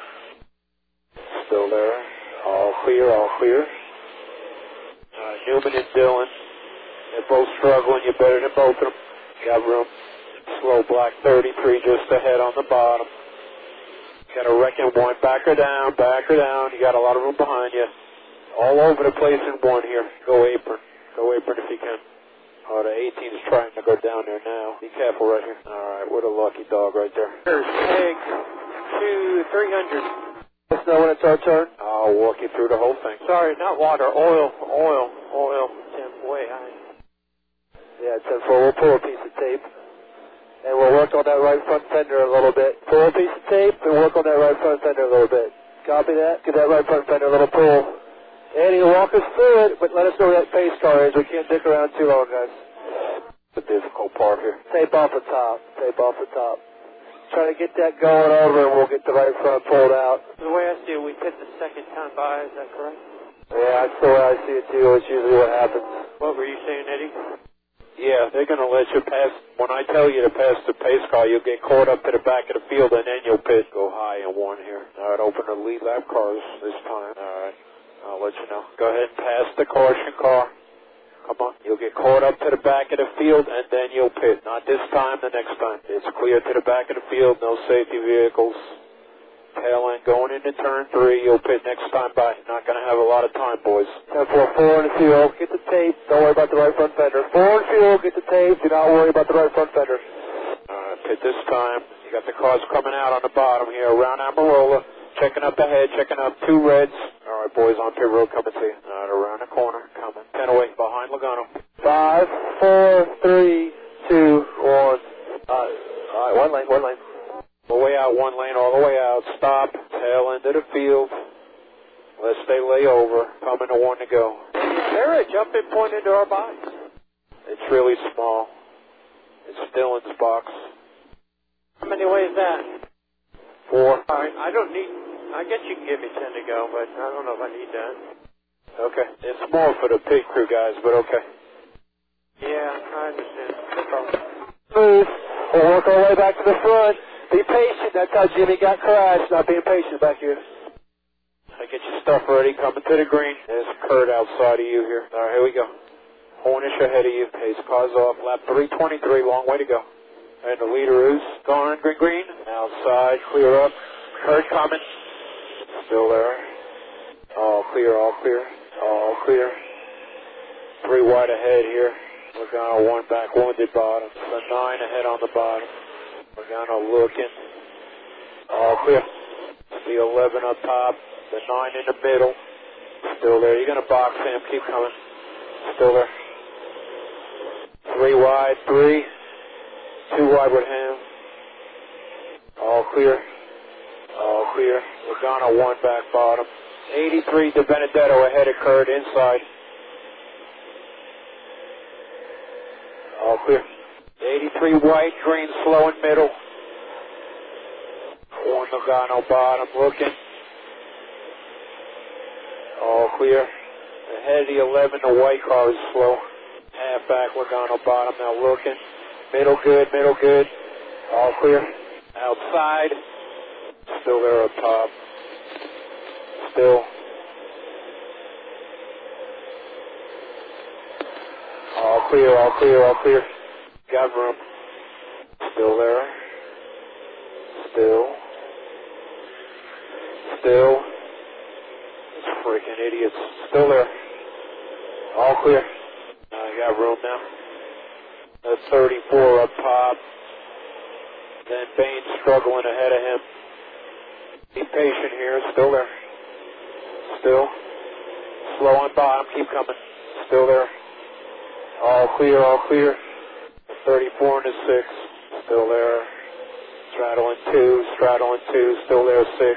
Still there. All clear, all clear. Uh, Newman and Dillon. They're both struggling. You're better than both of them. Got room. Slow black thirty-three just ahead on the bottom. Got a wrecking one. Back her down, back her down. You got a lot of room behind you. All over the place in one here. Go apron. Go apron if you can. Oh, the eighteen is trying to go down there now. Be careful right here. All right, what a lucky dog right there. There's peg to three hundred. Let us know when it's our turn. I'll walk you through the whole thing. Sorry, not water, oil, oil, oil. Ten, way high. Yeah, ten four. We'll pull a piece of tape. And we'll work on that right front fender a little bit. Pull a piece of tape and work on that right front fender a little bit. Copy that? Give that right front fender a little pull. And he'll walk us through it, but let us know where that pace car is. We can't dick around too long, guys. The difficult part here. Tape off the top. Tape off the top. Try to get that going over, and we'll get the right front pulled out. The way I see it, we pit the second time by, is that correct? Yeah, that's the way I see it, too. It's usually what happens. What were you saying, Eddie? Yeah, they're going to let you pass. When I tell you to pass the pace car, you'll get caught up to the back of the field, and then you'll pit. Go high in one here. All right, open the lead lap cars this time. All right. I'll let you know. Go ahead and pass the caution car. Come on. You'll get caught up to the back of the field, and then you'll pit. Not this time, the next time. It's clear to the back of the field. No safety vehicles. Tail end going into turn three. You'll pit next time by. Not going to have a lot of time, boys. ten four, four in the fuel. Get the tape. Don't worry about the right front fender. Four in fuel. Get the tape. Do not worry about the right front fender. All right, pit this time. You got the cars coming out on the bottom here around Amarola. Checking up ahead, checking up two reds. All right, boys, on pit road coming to you. All right, around the corner, coming. Ten away, behind Logano. Five, four, three, two, one. Uh, all right, one lane, one lane. All the way out, one lane, all the way out. Stop, tail end of the field. Let's stay lay over. Coming to one to go. Is there a jumping point into our box? It's really small. It's Dillon's box. How many ways that? Four. All right, I don't need, I guess you can give me ten to go, but I don't know if I need that. Okay. It's more for the pit crew guys, but okay. Yeah, I understand. No problem. Move. We'll work our way back to the front. Be patient. That's how Jimmy got crashed. Not being patient back here. I get your stuff ready. Coming to the green. There's Kurt outside of you here. All right, here we go. Hornish ahead of you. Pace cars off. Lap three twenty-three. Long way to go. And the leader is gone, green, green. Outside, clear up. Kurt coming. Still there. All clear, all clear, all clear. Three wide ahead here. Logano one back, wounded bottom. The nine ahead on the bottom. Logano looking. All clear. The eleven up top. The nine in the middle. Still there. You're going to box him. Keep coming. Still there. Three wide. Three. Two wide with him. All clear. All clear. Logano one back bottom. eighty-three De Benedetto ahead of Kurt inside. All clear. eighty-three white, green, slow in middle. One Logano bottom looking. All clear. Ahead of the eleven, the white car is slow. Half back, Logano bottom now looking. Middle good, middle good. All clear. Outside. Still there up top. Still. All clear, all clear, all clear. Got room. Still there. Still. Still. These freaking idiots. Still there. All clear. I got room now. That's thirty-four up top. Then Baines struggling ahead of him. Be patient here. Still there. Still. Slow on bottom. Keep coming. Still there. All clear, all clear. thirty-four and a six. Still there. Straddling two. Straddling two. Still there. Six.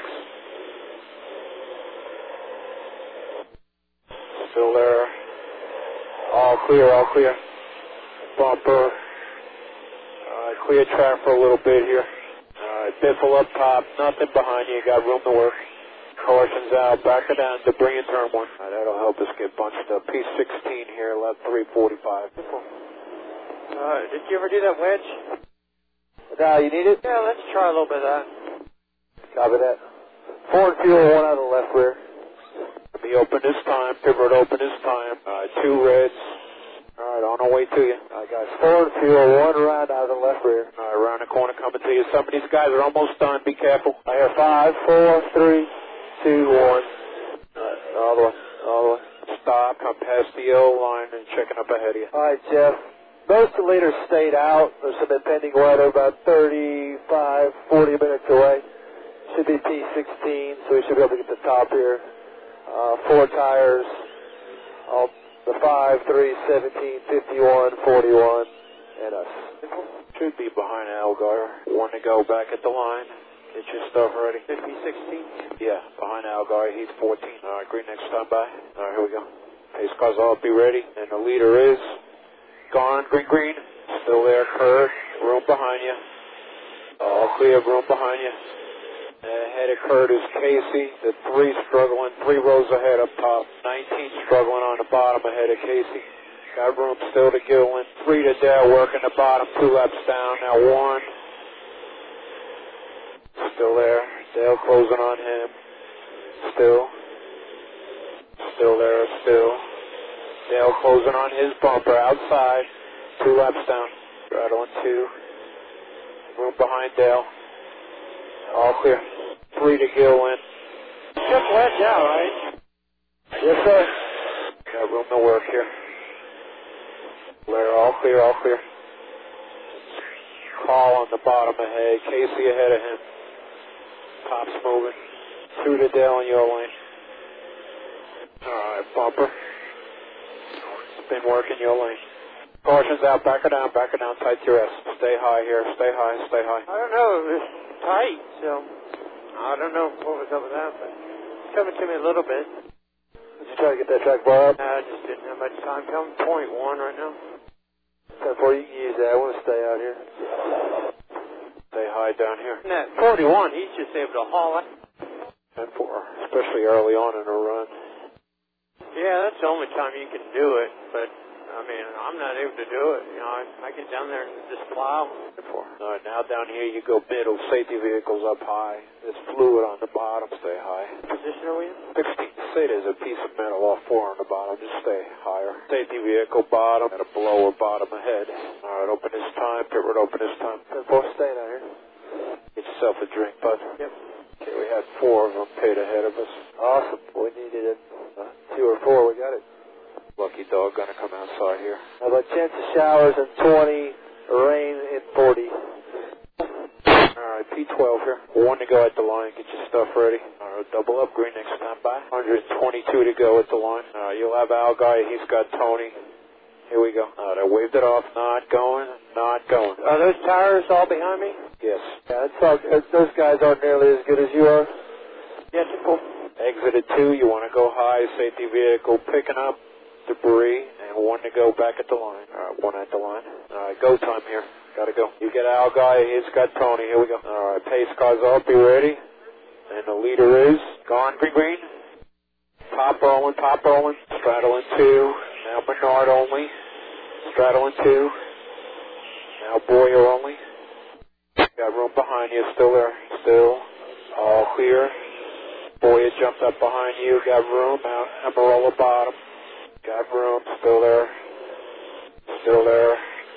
Still there. All clear, all clear. Bumper. Alright, clear track for a little bit here. Alright, Biffle up top. Nothing behind you. Got room to work. Cautions out. Back it down. Debris in turn one. Alright, that'll help us get bunched up. P sixteen here. Left three forty-five. Uh, did you ever do that wedge? Now, you need it? Yeah, let's try a little bit of that. Copy that. Forward fuel, one out of the left rear. Be open this time. Pivot open this time. Alright, two reds. Alright, on our way to you. Alright, guys. Forward fuel, one round out of the left rear. Alright, around the corner coming to you. Some of these guys are almost done. Be careful. I hear five, four, three, two, one. Alright, all the way. All the way. Stop. Come past the yellow line and checking up ahead of you. Alright, Jeff. Most of the leaders stayed out. There's some impending weather about thirty-five, forty minutes away. Should be P sixteen, so we should be able to get the top here. Uh, four tires. All the five, three, seventeen, fifty-one, forty-one, and us. Should be behind Algar. One to go back at the line. Get your stuff ready. fifty, sixteen? Yeah, behind Algar. He's fourteen. Alright, green next time by. Alright, here we go. Pace cars all be ready. And the leader is gone. Green, green. Still there, Kurt. Room behind you. All clear, room behind you. Ahead of Kurt is Casey. The three struggling. Three rows ahead up top. nineteen struggling on the bottom ahead of Casey. Got room still to Gillen. Three to Dale working the bottom. Two laps down. Now one. Still there. Dale closing on him. Still. Still there. Still. Dale closing on his bumper outside. Two laps down. Right on two. Room behind Dale. All clear. Three to Gillen. Just wedge out, right? Yes, sir. Got room to work here. Blair, all clear, all clear. Call on the bottom ahead. Casey ahead of him. Top's moving. Two to Dale in your lane. Alright, bumper. Spin work in your lane. Caution's out. Back her down. Back her down. Tight to your S. Stay high here. Stay high. Stay high. I don't know. It was tight, so I don't know what was up with that, but it's coming to me a little bit. Did you try to get that track bar up? I just didn't have much time. Coming point one right now. ten four, you can use that. I want to stay out here. Stay high down here. And that forty-one, he's just able to haul it. ten four, especially early on in a run. Yeah, that's the only time you can do it, but I mean, I'm not able to do it. You know, I, I get down there and just plow. All right, now down here you go middle, safety vehicles up high. There's fluid on the bottom, stay high. What position are we in? sixteen. Say there's a piece of metal off four on the bottom, just stay higher. Safety vehicle bottom and a blower bottom ahead. All right, open this time, pit road open this time. ten four, staying out here. Get yourself a drink, bud. Yep. Okay, we had four of them paid ahead of us. Awesome. We needed it. Uh, two or four, we got it. Lucky dog gonna come outside here. How about chance of showers in twenty, rain in forty. Alright, P twelve here. One to go at the line. Get your stuff ready. Alright, double up. Green next time by. one hundred twenty-two to go at the line. Alright, you'll have Al Guy. He's got Tony. Here we go. Alright, I waved it off. Not going. Not going. Are those tires all behind me? Yes. Yeah, it's all, those guys aren't nearly as good as you are. Yes, Paul. Exit at two. You want to go high. Safety vehicle picking up debris. And one to go back at the line. Alright, one at the line. Alright, go time here. Gotta go. You get Al Guy. He's got Tony. Here we go. Alright, pace car's up. Be ready. And the leader is gone. Green, green. Top rolling, top rolling. Straddling two. Now Bernard only. Straddling two. Now Boyer only. Got room behind you. Still there. Still. All clear. Boyer jumped up behind you. Got room. Out. Amarola bottom. Got room. Still there. Still there.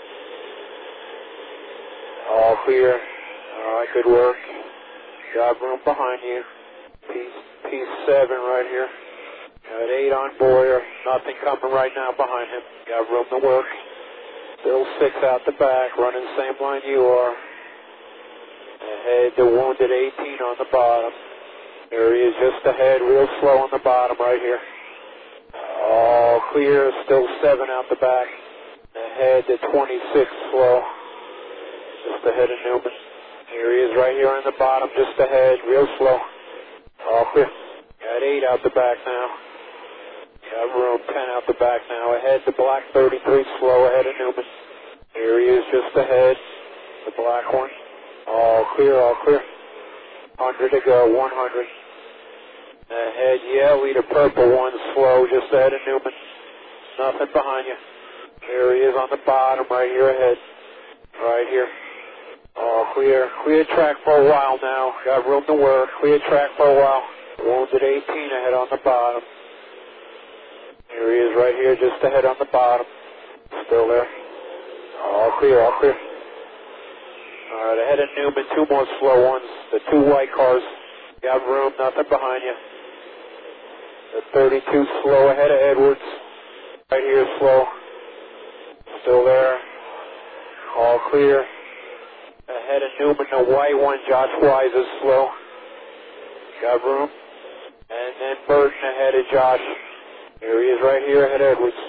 All clear. Alright, good work. Got room behind you. P seven right here. Got eight on Boyer. Nothing coming right now behind him. Got room to work. Still six out the back. Running the same line you are. Ahead the wounded eighteen on the bottom. There he is just ahead. Real slow on the bottom right here. All clear. Still seven out the back. Ahead the twenty-six slow. Just ahead of Newman. Here he is right here on the bottom, just ahead, real slow. All clear. Got eight out the back now. Got room, ten out the back now. Ahead the black thirty-three, slow ahead of Newman. Here he is just ahead, the black one. All clear, all clear. one hundred to go, one hundred. Ahead, yeah, lead a purple one, slow, just ahead of Newman. Nothing behind you. Here he is on the bottom, right here ahead. Right here. All clear. Clear track for a while now. Got room to work. Clear track for a while. Wounded eighteen ahead on the bottom. Here he is right here, just ahead on the bottom. Still there. All clear, all clear. Alright, ahead of Newman, two more slow ones. The two white cars. Got room, nothing behind you. The thirty-two slow ahead of Edwards. Right here, slow. Still there. All clear. Ahead of Newman, the white one, Josh Wise is slow. Got room. And then Burton ahead of Josh. Here he is right here ahead of Edwards.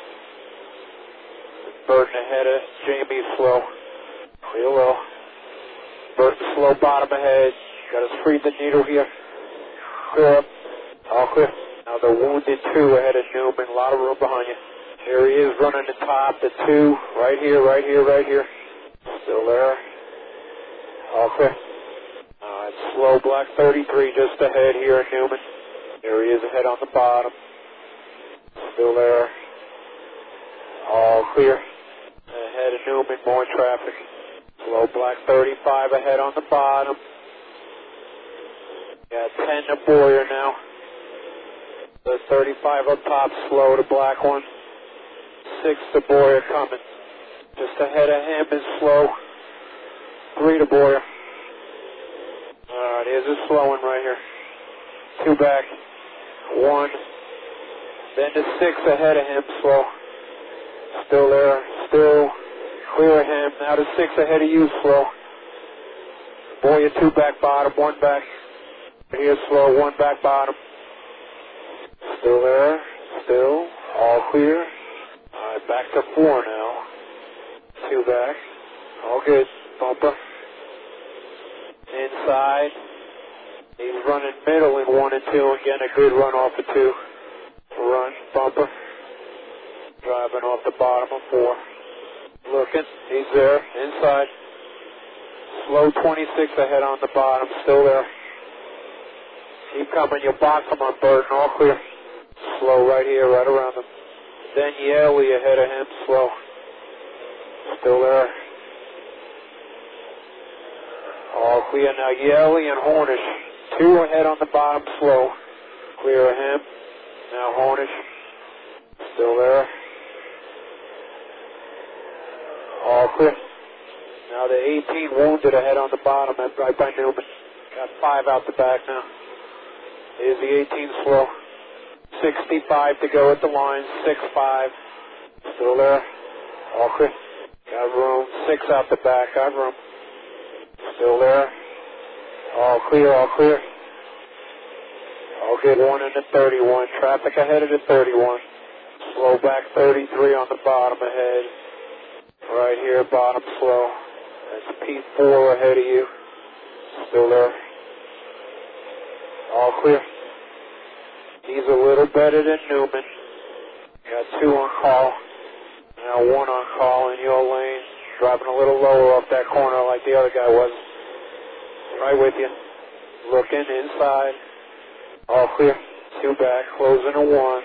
Burton ahead of Jamie, slow. Clear low. Burton slow bottom ahead. Got to free the needle here. Clear up. All clear. Now the wounded two ahead of Newman. A lot of room behind you. Here he is running the top. The two right here, right here, right here. Still there. All clear. Alright, slow black thirty-three just ahead here in Newman. Here he is ahead on the bottom. Still there. All clear. Ahead of Newman, more traffic. Slow black thirty-five ahead on the bottom. Got ten to Boyer now. The thirty-five up top, slow to black one. Six to Boyer coming. Just ahead of him is slow. Three to Boyer. Alright, here's a slow one right here. Two back. One. Then the six ahead of him, slow. Still there. Still clear of him. Now the six ahead of you, slow. Boyer two back bottom, one back. Here's slow, one back bottom. Still there. Still. All clear. Alright, back to four now. Two back. All good. Bumper. Inside. He's running middle in one and two. Again, a good run off of two. Run. Bumper. Driving off the bottom of four. Looking. He's there. Inside. Slow twenty-six ahead on the bottom. Still there. Keep coming. You'll box him on Burton. All clear. Slow right here, right around him. Then Yelly ahead of him. Slow. Still there. All clear now. Yelly and Hornish. Two ahead on the bottom, slow. Clear of him. Now Hornish. Still there. All clear. Now the eighteen wounded ahead on the bottom, and right by Newman. Got five out the back now. Here's the eighteen slow. sixty-five to go at the line, six five. Still there. All clear. Got room. Six out the back. Got room. Still there. All clear, all clear. All good. One into thirty-one. Traffic ahead of the thirty-one. Slow back thirty-three on the bottom ahead. Right here, bottom slow. That's P four ahead of you. Still there. All clear. He's a little better than Newman. Got two on call. Now one on call in your lane. Driving a little lower off that corner like the other guy was. Right with you. Looking inside. All clear. Two back. Closing a one.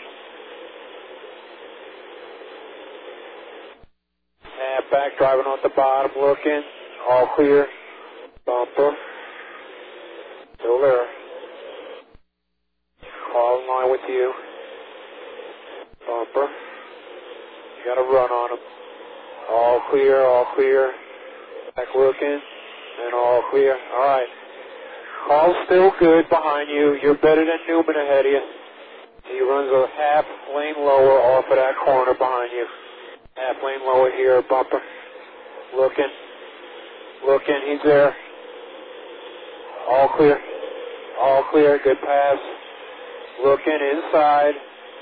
Half back. Driving off the bottom. Looking. All clear. Bumper. Still there. Call in line with you. Bumper. You got to run on him. All clear, all clear. Back looking, and all clear. All right. Call's still good behind you. You're better than Newman ahead of you. He runs a half lane lower off of that corner behind you. Half lane lower here, bumper. Looking, looking. He's there. All clear. All clear. Good pass. Looking inside.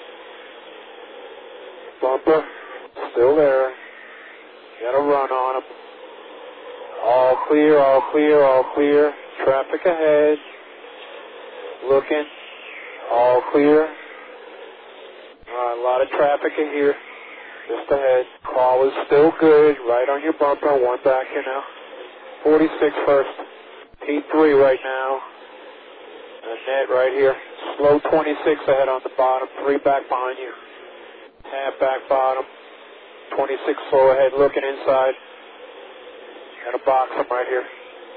Bumper. Still there. You got to run on him. All clear, all clear, all clear. Traffic ahead. Looking. All clear. All right, a lot of traffic in here. Just ahead. Call is still good. Right on your bumper. One back here now. forty-six first. P three right now. And net right here. Slow twenty-six ahead on the bottom. Three back behind you. Half back bottom. twenty-six slow ahead. Looking inside. Got a box him right here.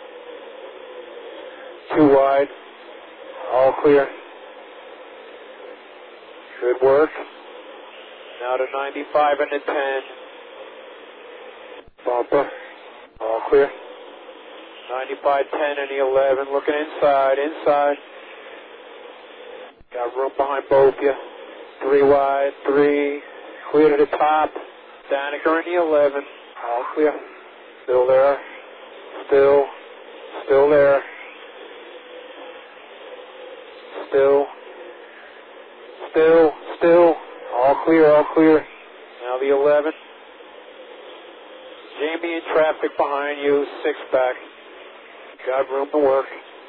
Two wide. All clear. Good work. Now to ninety-five and to ten. Bumper. All clear. ninety-five, ten, and the eleven. Looking inside. Inside. Got room behind both you. Three wide. Three. Clear to the top. Daniker in the eleven. All clear. Still there. Still. Still there. Still. Still. Still. All clear. All clear. Now the eleven. Jamie in traffic behind you. Six back. Got room to work.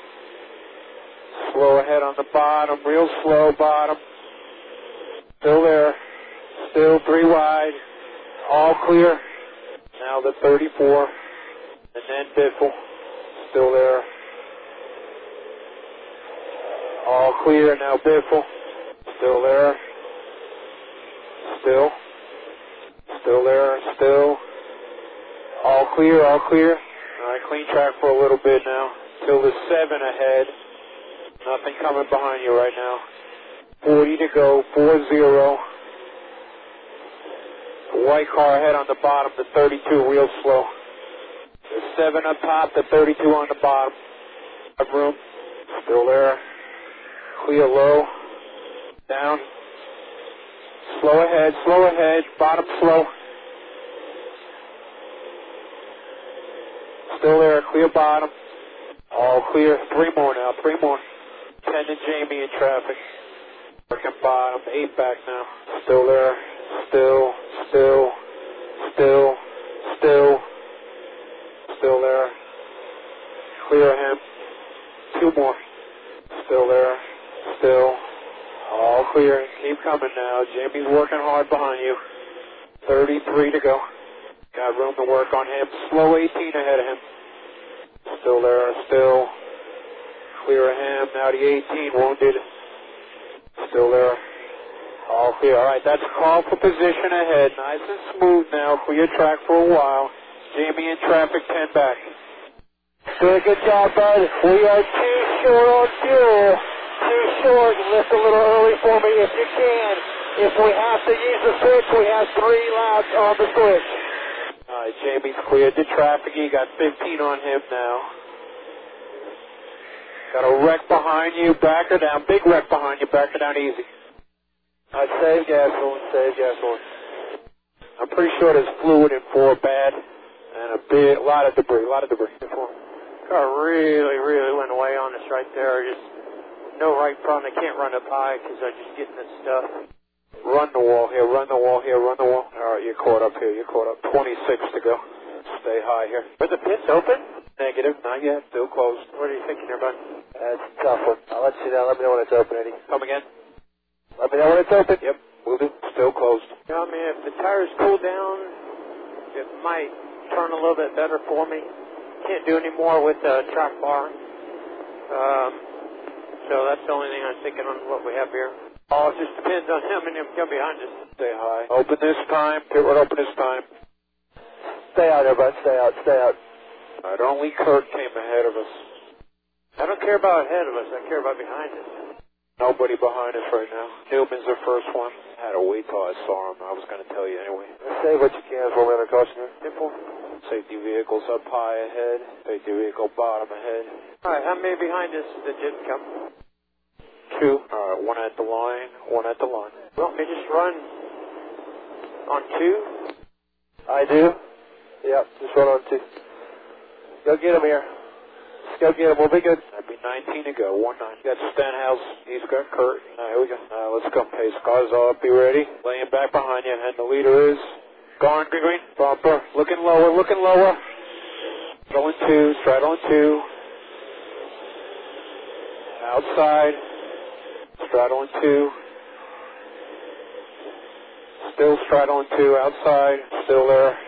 Slow ahead on the bottom. Real slow bottom. Still there. Still three wide. All clear. Now the thirty-four. And then Biffle. Still there. All clear. Now Biffle. Still there. Still. Still there. Still. All clear. All clear. All right, clean track for a little bit now. Till the seven ahead. Nothing coming behind you right now. forty to go. four zero. The white car ahead on the bottom. The thirty-two real slow. The seven up top. The thirty-two on the bottom. Have room. Still there. Clear low. Down. Slow ahead. Slow ahead. Bottom slow. Still there. Clear bottom. All clear. Three more now. Three more. Ten to Jamie in traffic. Working bottom. Eight back now. Still there. Still. Still. Still. Still. Still there. Clear him. Two more. Still there. Still. All clear. Keep coming now. Jamie's working hard behind you. thirty-three to go. Got room to work on him. Slow eighteen ahead of him. Still there. Still. Clear of him. Now the eighteen wounded. Still there. All clear. All right, that's a call for position ahead. Nice and smooth now. Clear track for a while. Jamie in traffic, ten back. Good, good job, bud. We are too short on fuel. Too short. Lift a little early for me if you can. If we have to use the switch, we have three laps on the switch. All right, Jamie's cleared the traffic. He got fifteen on him now. Got a wreck behind you. Back her down. Big wreck behind you. Back her down easy. I'd save gasoline, save gasoline. I'm pretty sure there's fluid in four bad and a big, a lot of debris, a lot of debris. Car really, really went away on us right there. Just no right front. I can't run up high because I'm just getting this stuff. Run the wall here, run the wall here, run the wall. All right, you're caught up here, you're caught up. twenty-six to go. Stay high here. Are the pits open? Negative, not yet, still closed. What are you thinking there, bud? That's a tough one. I'll let you know. Let me know when it's open, Eddie. Come again? Let me know when it's open. Yep, we'll do. Still closed. Yeah, I mean, if the tires cool down, it might turn a little bit better for me. Can't do any more with the track bar. Um, so that's the only thing I'm thinking on what we have here. Oh, it just depends on how many of them come behind us. Stay high. Open this time. Pit road open this time. Stay out, everybody. Stay out. Stay out. All right, only Kurt came ahead of us. I don't care about ahead of us. I care about behind us. Nobody behind us right now. Newman's the first one. I had to wait till I saw him. I was going to tell you anyway. Save what you can for me under caution here. Simple. Safety vehicles up high ahead. Safety vehicle bottom ahead. All right, how many behind us that didn't come? Two. All right, one at the line, one at the line. You want me to just run on two? I do. Yep, just run on two. Go get him here. Just go get him. We'll be good. That'd be nineteen to go. One nine. Got Stenhouse. He's got Kurt. All right, here we go. Uh, let's go. Pace cars up. Be ready. Laying back behind you. And the leader is gone. Green, green. Bumper. Looking lower. Looking lower. Going two. Straddling two. Outside. Straddling two. Still straddling two. Outside. Still there.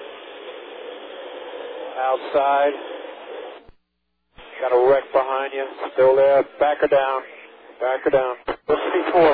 Outside. Got a wreck behind you. Still there. Back her down. Back her down. Let's see four.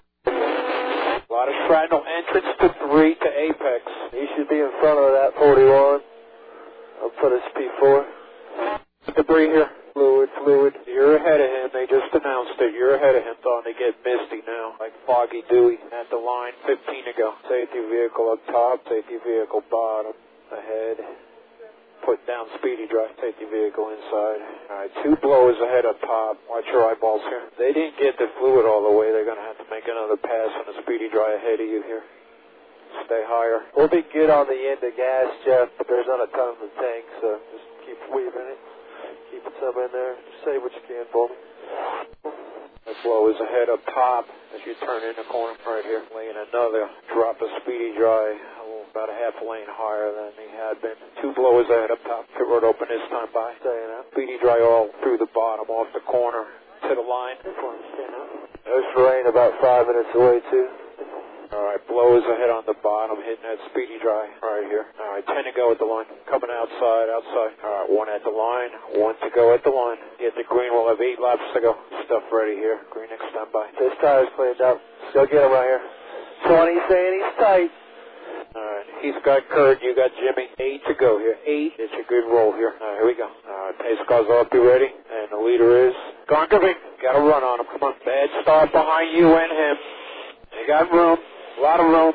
A lot of shrapnel. Entrance to three to apex. He should be in front of that forty-one. I'll put his P four. Debris here. Fluid, fluid. You're ahead of him. They just announced it. You're ahead of him. Starting to get misty now. Like foggy, dewy. At the line. fifteen to go. Safety vehicle up top. Safety vehicle bottom. Ahead. Put down speedy drive, safety vehicle inside. All right, two blowers ahead up top. Watch your eyeballs here. They didn't get the fluid all the way. They're going to have to make another pass on the speedy dry ahead of you here. Stay higher. We'll be good on the end of gas, Jeff, but there's not a ton in the tank, so just keep weaving it. Keeping some in there. Just save what you can for me. The blow is ahead up top as you turn in the corner right here. Laying another drop of speedy dry. About a half a lane higher than he had been. Two blowers ahead up top. Pit road open this time by. Staying out. Speedy dry all through the bottom, off the corner, to the line. There's rain about five minutes away, too. All right, blowers ahead on the bottom, hitting that speedy dry right here. All right, ten to go at the line. Coming outside, outside. All right, one at the line, one to go at the line. Get the green, we'll have eight laps to go. Stuff ready here. Green next standby. This tire's cleaned up. Let's go get him right here. twenty saying he's tight. All right, he's got Kurt, you got Jimmy. Eight to go here. Eight. It's a good roll here. All right, here we go. All right, pace cars up, be ready. And the leader is gone. Got to run on him. Come on. Bad start behind you and him. They got room. A lot of room.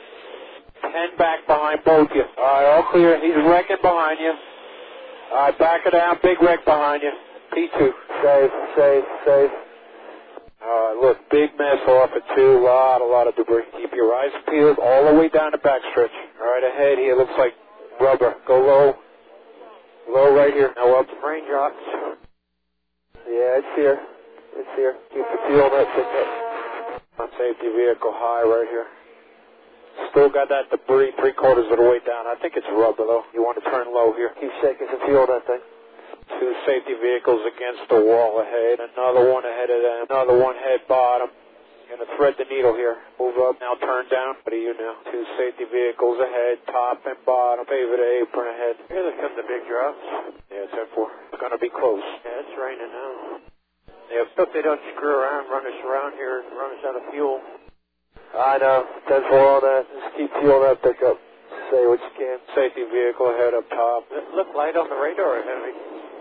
Ten back behind both you. All right, all clear. He's wrecking behind you. All right, back it down. Big wreck behind you. P two. Safe, safe, safe. Uh, look, big mess off at two, a lot, a lot of debris. Keep your eyes peeled all the way down the backstretch. All right, ahead here looks like rubber. Go low, low right here. Now up. Raindrops. Yeah, it's here. It's here. Keep the fuel net picking On safety vehicle high right here. Still got that debris three quarters of the way down. I think it's rubber though. You want to turn low here. Keep shaking some fuel that thing. Two safety vehicles against the wall ahead. Another one ahead of them. Another one head bottom. Gonna thread the needle here. Move up, now turn down. What do you now? Two safety vehicles ahead, top and bottom. Favor the apron ahead. Here they come the big drops. Yeah, ten four. It's gonna be close. Yeah, it's raining now. Yep. Hope they don't screw around, run us around here, and run us out of fuel. I know. ten four on that. Just keep fuel that pickup. Say what you can. Safety vehicle ahead up top. Does it look light on the radar or heavy?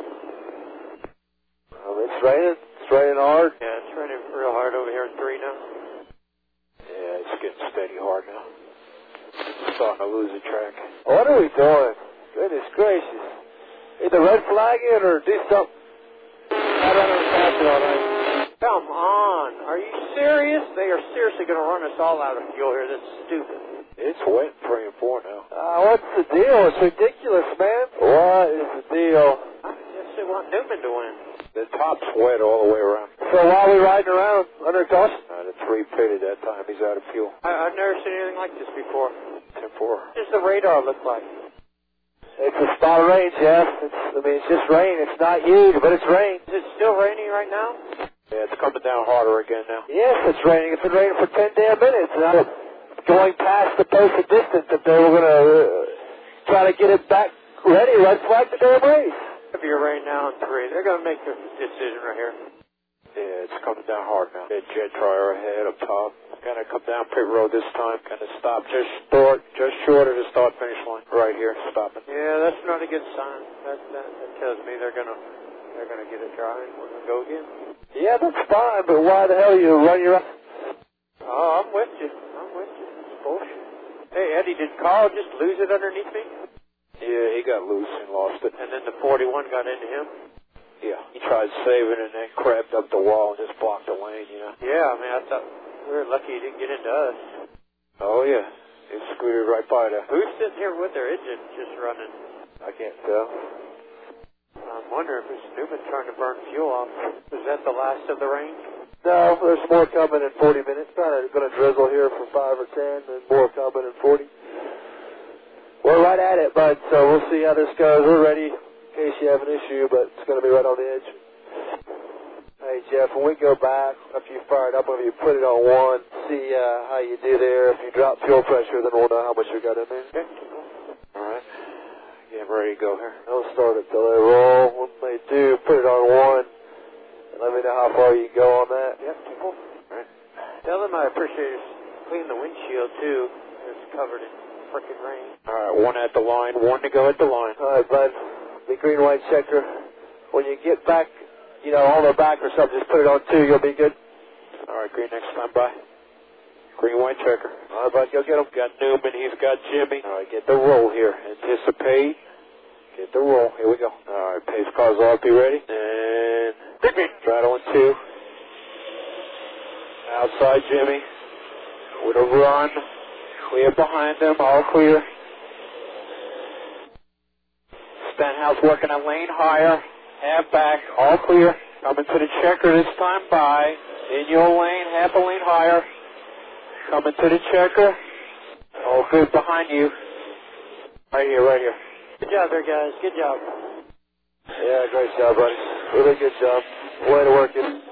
Um, it's raining. It's raining hard. Yeah, it's raining real hard over here in three now. Yeah, it's getting steady hard now. It's starting to lose the track. What are we doing? Goodness gracious. Either red flag it or do something. I don't understand it all right. Come on. Are you serious? They are seriously going to run us all out of fuel here. That's stupid. It's wet in three and four now. Uh, what's the deal? It's ridiculous, man. What is the deal? I guess they want Newman to win. The top's wet all the way around. So why are we riding around under caution? Uh, the three pitted that time. He's out of fuel. I, I've never seen anything like this before. ten four. What does the radar look like? It's a spot of rain, Jeff. It's, I mean, it's just rain. It's not huge, but it's rain. Is it still raining right now? Yeah, it's coming down harder again now. Yes, it's raining. It's been raining for ten damn minutes. And I'm going past the posted distance that they were going to uh, try to get it back ready. Let's flag the damn race. Heavy rain now in three. They're going to make the decision right here. Yeah, it's coming down hard now. That jet dryer ahead up top. Gonna come down pit road this time. Gonna stop just short, just short of the start finish line. Right here, stopping. Yeah, that's not a good sign. That, that, that tells me they're gonna they're gonna get it dry and we're gonna go again. Yeah, that's fine, but why the hell are you running your... Oh, I'm with you. I'm with you. It's bullshit. Hey, Eddie, did Carl just lose it underneath me? Yeah, he got loose and lost it. And then the forty-one got into him? Yeah, he tried saving and then crabbed up the wall and just blocked the lane, you know? Yeah, I mean, I thought we were lucky he didn't get into us. Oh, yeah. He scooted right by there. Who's sitting here with their engine just running? I can't tell. I'm wondering if it's Newman trying to burn fuel off. Is that the last of the rain? No, there's more coming in forty minutes. Kind of going to drizzle here for five or ten, and more coming in forty. We're right at it, bud, so we'll see how this goes. We're ready in case you have an issue, but it's going to be right on the edge. Hey, Jeff, when we go back, after you fire it up, if you put it on one, see uh, how you do there. If you drop fuel pressure, then we'll know how much you got in there. Okay. All right. Getting ready to go here. Don't start it till they roll. When they do, put it on one. And let me know how far you can go on that. Yep, cool. All right. Tell them I appreciate it. Clean the windshield, too. It's covered in freaking rain. All right, one at the line, one to go at the line. All right, bud. The green, white checker. When you get back, you know, on the back or something, just put it on two. You'll be good. All right, green next time by. Green, white checker. All right, bud. Go get him. Got Newman. He's got Jimmy. All right, get the roll here. Anticipate. Get the roll. Here we go. All right, pace cars off. Be ready. And throttle in two. Outside Jimmy. With a run. Clear behind them. All clear. Stenhouse working a lane higher. Half back. All clear. Coming to the checker this time by. In your lane. Half a lane higher. Coming to the checker. All good behind you. Right here, right here. Good job there, guys. Good job. Yeah, great job, buddy. Really good job. Way to work it.